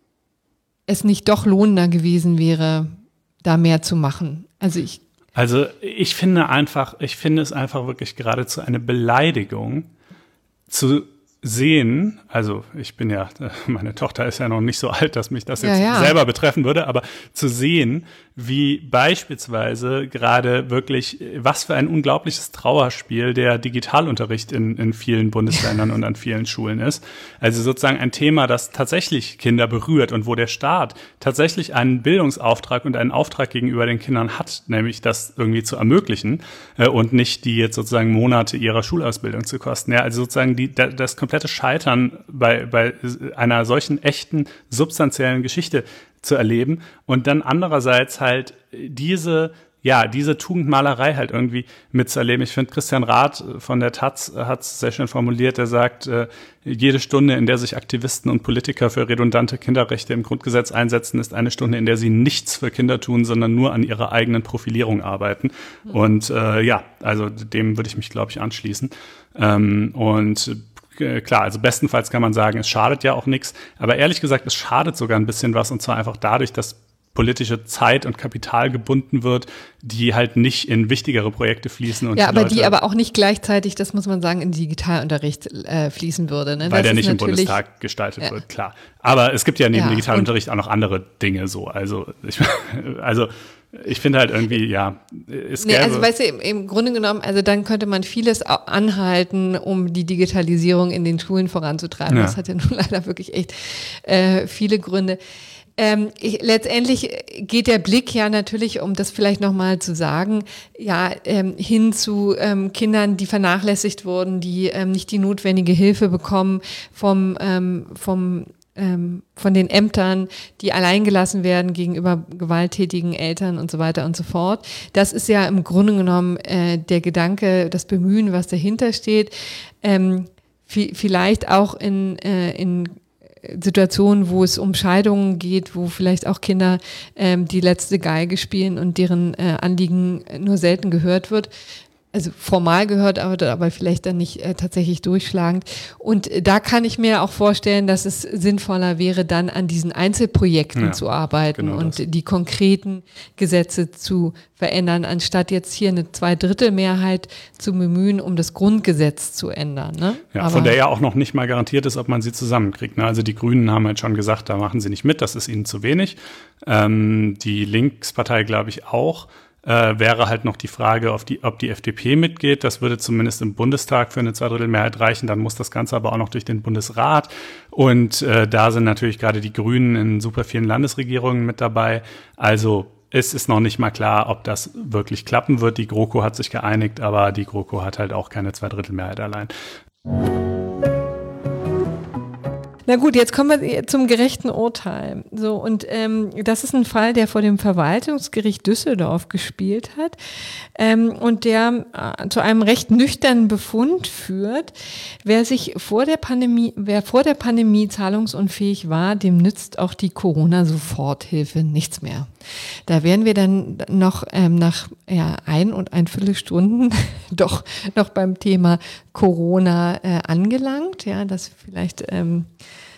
es nicht doch lohnender gewesen wäre, da mehr zu machen. Also ich Also ich finde einfach, ich finde es einfach wirklich geradezu eine Beleidigung zu sehen, also ich bin ja, meine Tochter ist ja noch nicht so alt, dass mich das jetzt ja, ja. selber betreffen würde, aber zu sehen, wie beispielsweise gerade wirklich, was für ein unglaubliches Trauerspiel der Digitalunterricht in, in vielen Bundesländern und an vielen Schulen ist. Also sozusagen ein Thema, das tatsächlich Kinder berührt und wo der Staat tatsächlich einen Bildungsauftrag und einen Auftrag gegenüber den Kindern hat, nämlich das irgendwie zu ermöglichen äh, und nicht die jetzt sozusagen Monate ihrer Schulausbildung zu kosten. Ja, also sozusagen die, das komplette Scheitern bei, bei einer solchen echten, substanziellen Geschichte zu erleben und dann andererseits halt diese ja, diese Tugendmalerei halt irgendwie mitzuerleben. Ich finde, Christian Rath von der Taz hat es sehr schön formuliert. Er sagt, äh, jede Stunde, in der sich Aktivisten und Politiker für redundante Kinderrechte im Grundgesetz einsetzen, ist eine Stunde, in der sie nichts für Kinder tun, sondern nur an ihrer eigenen Profilierung arbeiten. Mhm. Und äh, ja, also dem würde ich mich, glaube ich, anschließen. Ähm, und äh, klar, also bestenfalls kann man sagen, es schadet ja auch nichts. Aber ehrlich gesagt, es schadet sogar ein bisschen was. Und zwar einfach dadurch, dass politische Zeit und Kapital gebunden wird, die halt nicht in wichtigere Projekte fließen. Und ja, die aber Leute, die aber auch nicht gleichzeitig, das muss man sagen, in Digitalunterricht äh, fließen würde. Ne? Weil das der nicht im natürlich, Bundestag gestaltet ja. wird, klar. Aber es gibt ja neben ja, Digitalunterricht auch noch andere Dinge so. Also ich, also ich finde halt irgendwie, ja, es nee, also weißt du, im, im Grunde genommen, also dann könnte man vieles anhalten, um die Digitalisierung in den Schulen voranzutreiben. Ja. Das hat ja nun leider wirklich echt äh, viele Gründe. Ähm, ich, letztendlich geht der Blick ja natürlich, um das vielleicht nochmal zu sagen, ja, ähm, hin zu ähm, Kindern, die vernachlässigt wurden, die ähm, nicht die notwendige Hilfe bekommen vom, ähm, vom ähm, von den Ämtern, die alleingelassen werden gegenüber gewalttätigen Eltern und so weiter und so fort. Das ist ja im Grunde genommen äh, der Gedanke, das Bemühen, was dahinter steht. Ähm, v- vielleicht auch in, äh, in Situationen, wo es um Scheidungen geht, wo vielleicht auch Kinder ähm, die letzte Geige spielen und deren äh, Anliegen nur selten gehört wird. Also formal gehört, aber, aber vielleicht dann nicht äh, tatsächlich durchschlagend. Und äh, da kann ich mir auch vorstellen, dass es sinnvoller wäre, dann an diesen Einzelprojekten ja, zu arbeiten genau und das. die konkreten Gesetze zu verändern, anstatt jetzt hier eine Zweidrittelmehrheit zu bemühen, um das Grundgesetz zu ändern. Ne? Ja, aber von der ja auch noch nicht mal garantiert ist, ob man sie zusammenkriegt. Ne? Also die Grünen haben halt schon gesagt, da machen sie nicht mit, das ist ihnen zu wenig. Ähm, die Linkspartei, glaube ich, auch. Äh, wäre halt noch die Frage, ob die, ob die F D P mitgeht. Das würde zumindest im Bundestag für eine Zweidrittelmehrheit reichen. Dann muss das Ganze aber auch noch durch den Bundesrat. Und äh, da sind natürlich gerade die Grünen in super vielen Landesregierungen mit dabei. Also es ist noch nicht mal klar, ob das wirklich klappen wird. Die GroKo hat sich geeinigt, aber die GroKo hat halt auch keine Zweidrittelmehrheit allein. Na gut, jetzt kommen wir zum gerechten Urteil. So, und ähm, das ist ein Fall, der vor dem Verwaltungsgericht Düsseldorf gespielt hat ähm, und der äh, zu einem recht nüchternen Befund führt. Wer sich vor der Pandemie, wer vor der Pandemie zahlungsunfähig war, dem nützt auch die Corona-Soforthilfe nichts mehr. Da wären wir dann noch ähm, nach ja, ein und ein Viertelstunden doch noch beim Thema Corona äh, angelangt. Ja, das vielleicht ähm,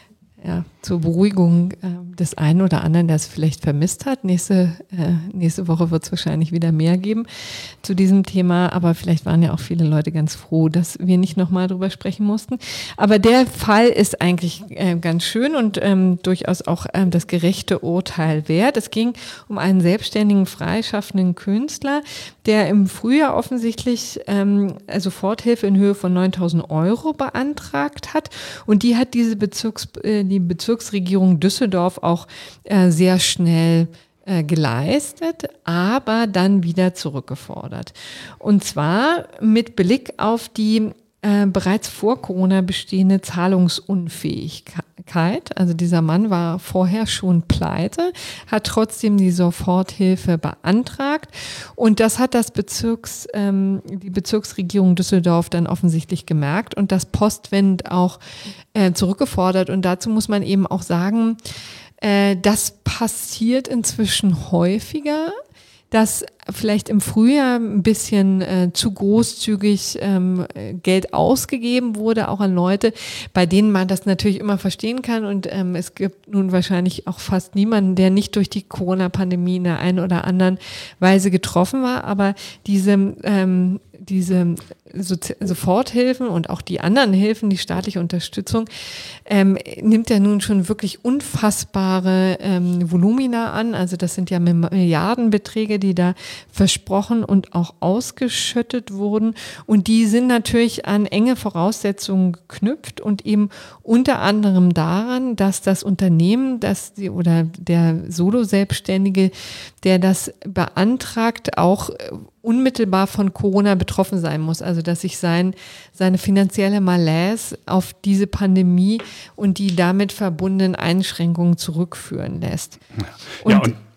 ja, zur Beruhigung äh, des einen oder anderen, der es vielleicht vermisst hat. Nächste, äh, nächste Woche wird es wahrscheinlich wieder mehr geben zu diesem Thema, aber vielleicht waren ja auch viele Leute ganz froh, dass wir nicht nochmal drüber sprechen mussten. Aber der Fall ist eigentlich äh, ganz schön und ähm, durchaus auch ähm, das gerechte Urteil wert. Es ging um einen selbstständigen, freischaffenden Künstler, der im Frühjahr offensichtlich ähm, Soforthilfe in Höhe von neuntausend Euro beantragt hat und die hat diese Bezirks, äh, die Bezirksregierung Düsseldorf auch äh, sehr schnell äh, geleistet, aber dann wieder zurückgefordert. Und zwar mit Blick auf die äh, bereits vor Corona bestehende Zahlungsunfähigkeit. Also dieser Mann war vorher schon pleite, hat trotzdem die Soforthilfe beantragt und das hat das Bezirks, ähm, die Bezirksregierung Düsseldorf dann offensichtlich gemerkt und das postwendend auch äh, zurückgefordert. Und dazu muss man eben auch sagen, äh, das passiert inzwischen häufiger, dass vielleicht im Frühjahr ein bisschen äh, zu großzügig ähm, Geld ausgegeben wurde, auch an Leute, bei denen man das natürlich immer verstehen kann. Und ähm, es gibt nun wahrscheinlich auch fast niemanden, der nicht durch die Corona-Pandemie in der einen oder anderen Weise getroffen war. Aber diese, ähm, diese Sozi- Soforthilfen und auch die anderen Hilfen, die staatliche Unterstützung, ähm, nimmt ja nun schon wirklich unfassbare ähm, Volumina an. Also das sind ja Milliardenbeträge, die da versprochen und auch ausgeschüttet wurden. Und die sind natürlich an enge Voraussetzungen geknüpft und eben unter anderem daran, dass das Unternehmen, das die, oder der Solo-Selbstständige, der das beantragt, auch unmittelbar von Corona betroffen sein muss. Also dass sich sein, seine finanzielle Malaise auf diese Pandemie und die damit verbundenen Einschränkungen zurückführen lässt. Und, ja, und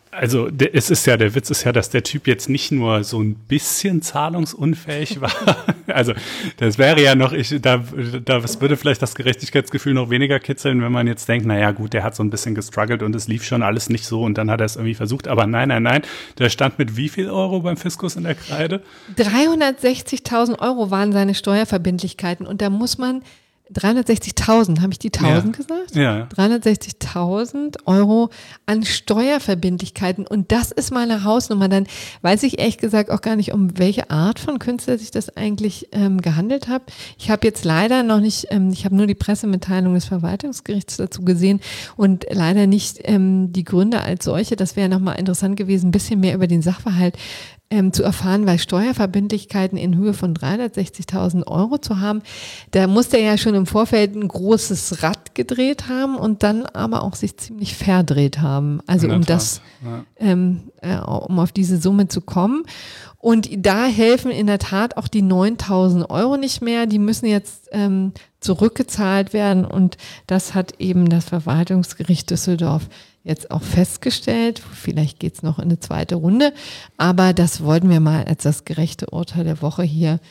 Also der, es ist ja, der Witz ist ja, dass der Typ jetzt nicht nur so ein bisschen zahlungsunfähig war. Also das wäre ja noch, ich, da, da das würde vielleicht das Gerechtigkeitsgefühl noch weniger kitzeln, wenn man jetzt denkt, naja gut, der hat so ein bisschen gestruggelt und es lief schon alles nicht so und dann hat er es irgendwie versucht. Aber nein, nein, nein, der stand mit wie viel Euro beim Fiskus in der Kreide? dreihundertsechzigtausend Euro waren seine Steuerverbindlichkeiten und da muss man dreihundertsechzigtausend, habe ich die tausend ja. gesagt? Ja. dreihundertsechzigtausend Euro an Steuerverbindlichkeiten und das ist mal eine Hausnummer. Dann weiß ich ehrlich gesagt auch gar nicht, um welche Art von Künstler sich das eigentlich ähm, gehandelt hat. Ich habe jetzt leider noch nicht, ähm, ich habe nur die Pressemitteilung des Verwaltungsgerichts dazu gesehen und leider nicht ähm, die Gründe als solche. Das wäre nochmal interessant gewesen, ein bisschen mehr über den Sachverhalt Ähm, zu erfahren, weil Steuerverbindlichkeiten in Höhe von dreihundertsechzigtausend Euro zu haben, da muss der ja schon im Vorfeld ein großes Rad gedreht haben und dann aber auch sich ziemlich verdreht haben. Also um das, ja. ähm, äh, um auf diese Summe zu kommen. Und da helfen in der Tat auch die neuntausend Euro nicht mehr. Die müssen jetzt ähm, zurückgezahlt werden und das hat eben das Verwaltungsgericht Düsseldorf jetzt auch festgestellt. Vielleicht geht's noch in eine zweite Runde, aber das wollten wir mal als das gerechte Urteil der Woche hier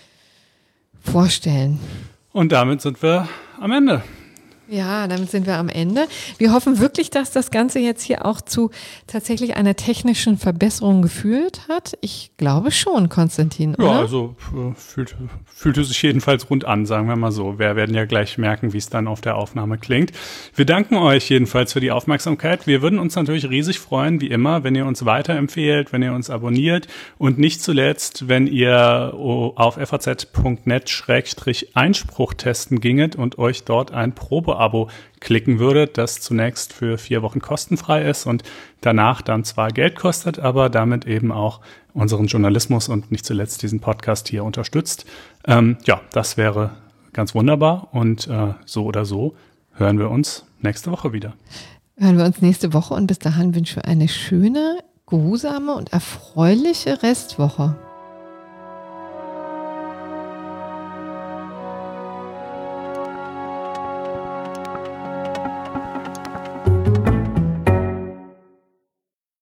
vorstellen. Und damit sind wir am Ende. Ja, damit sind wir am Ende. Wir hoffen wirklich, dass das Ganze jetzt hier auch zu tatsächlich einer technischen Verbesserung geführt hat. Ich glaube schon, Konstantin, oder? Ja, also äh, fühlt, fühlte sich jedenfalls rund an, sagen wir mal so. Wir werden ja gleich merken, wie es dann auf der Aufnahme klingt. Wir danken euch jedenfalls für die Aufmerksamkeit. Wir würden uns natürlich riesig freuen, wie immer, wenn ihr uns weiterempfehlt, wenn ihr uns abonniert und nicht zuletzt, wenn ihr auf f a z punkt net Schrägstrich Einspruch testen ginget und euch dort ein Probe Abo klicken würdet, das zunächst für vier Wochen kostenfrei ist und danach dann zwar Geld kostet, aber damit eben auch unseren Journalismus und nicht zuletzt diesen Podcast hier unterstützt. Ähm, ja, das wäre ganz wunderbar und äh, so oder so hören wir uns nächste Woche wieder. Hören wir uns nächste Woche und bis dahin wünsche ich eine schöne, geruhsame und erfreuliche Restwoche.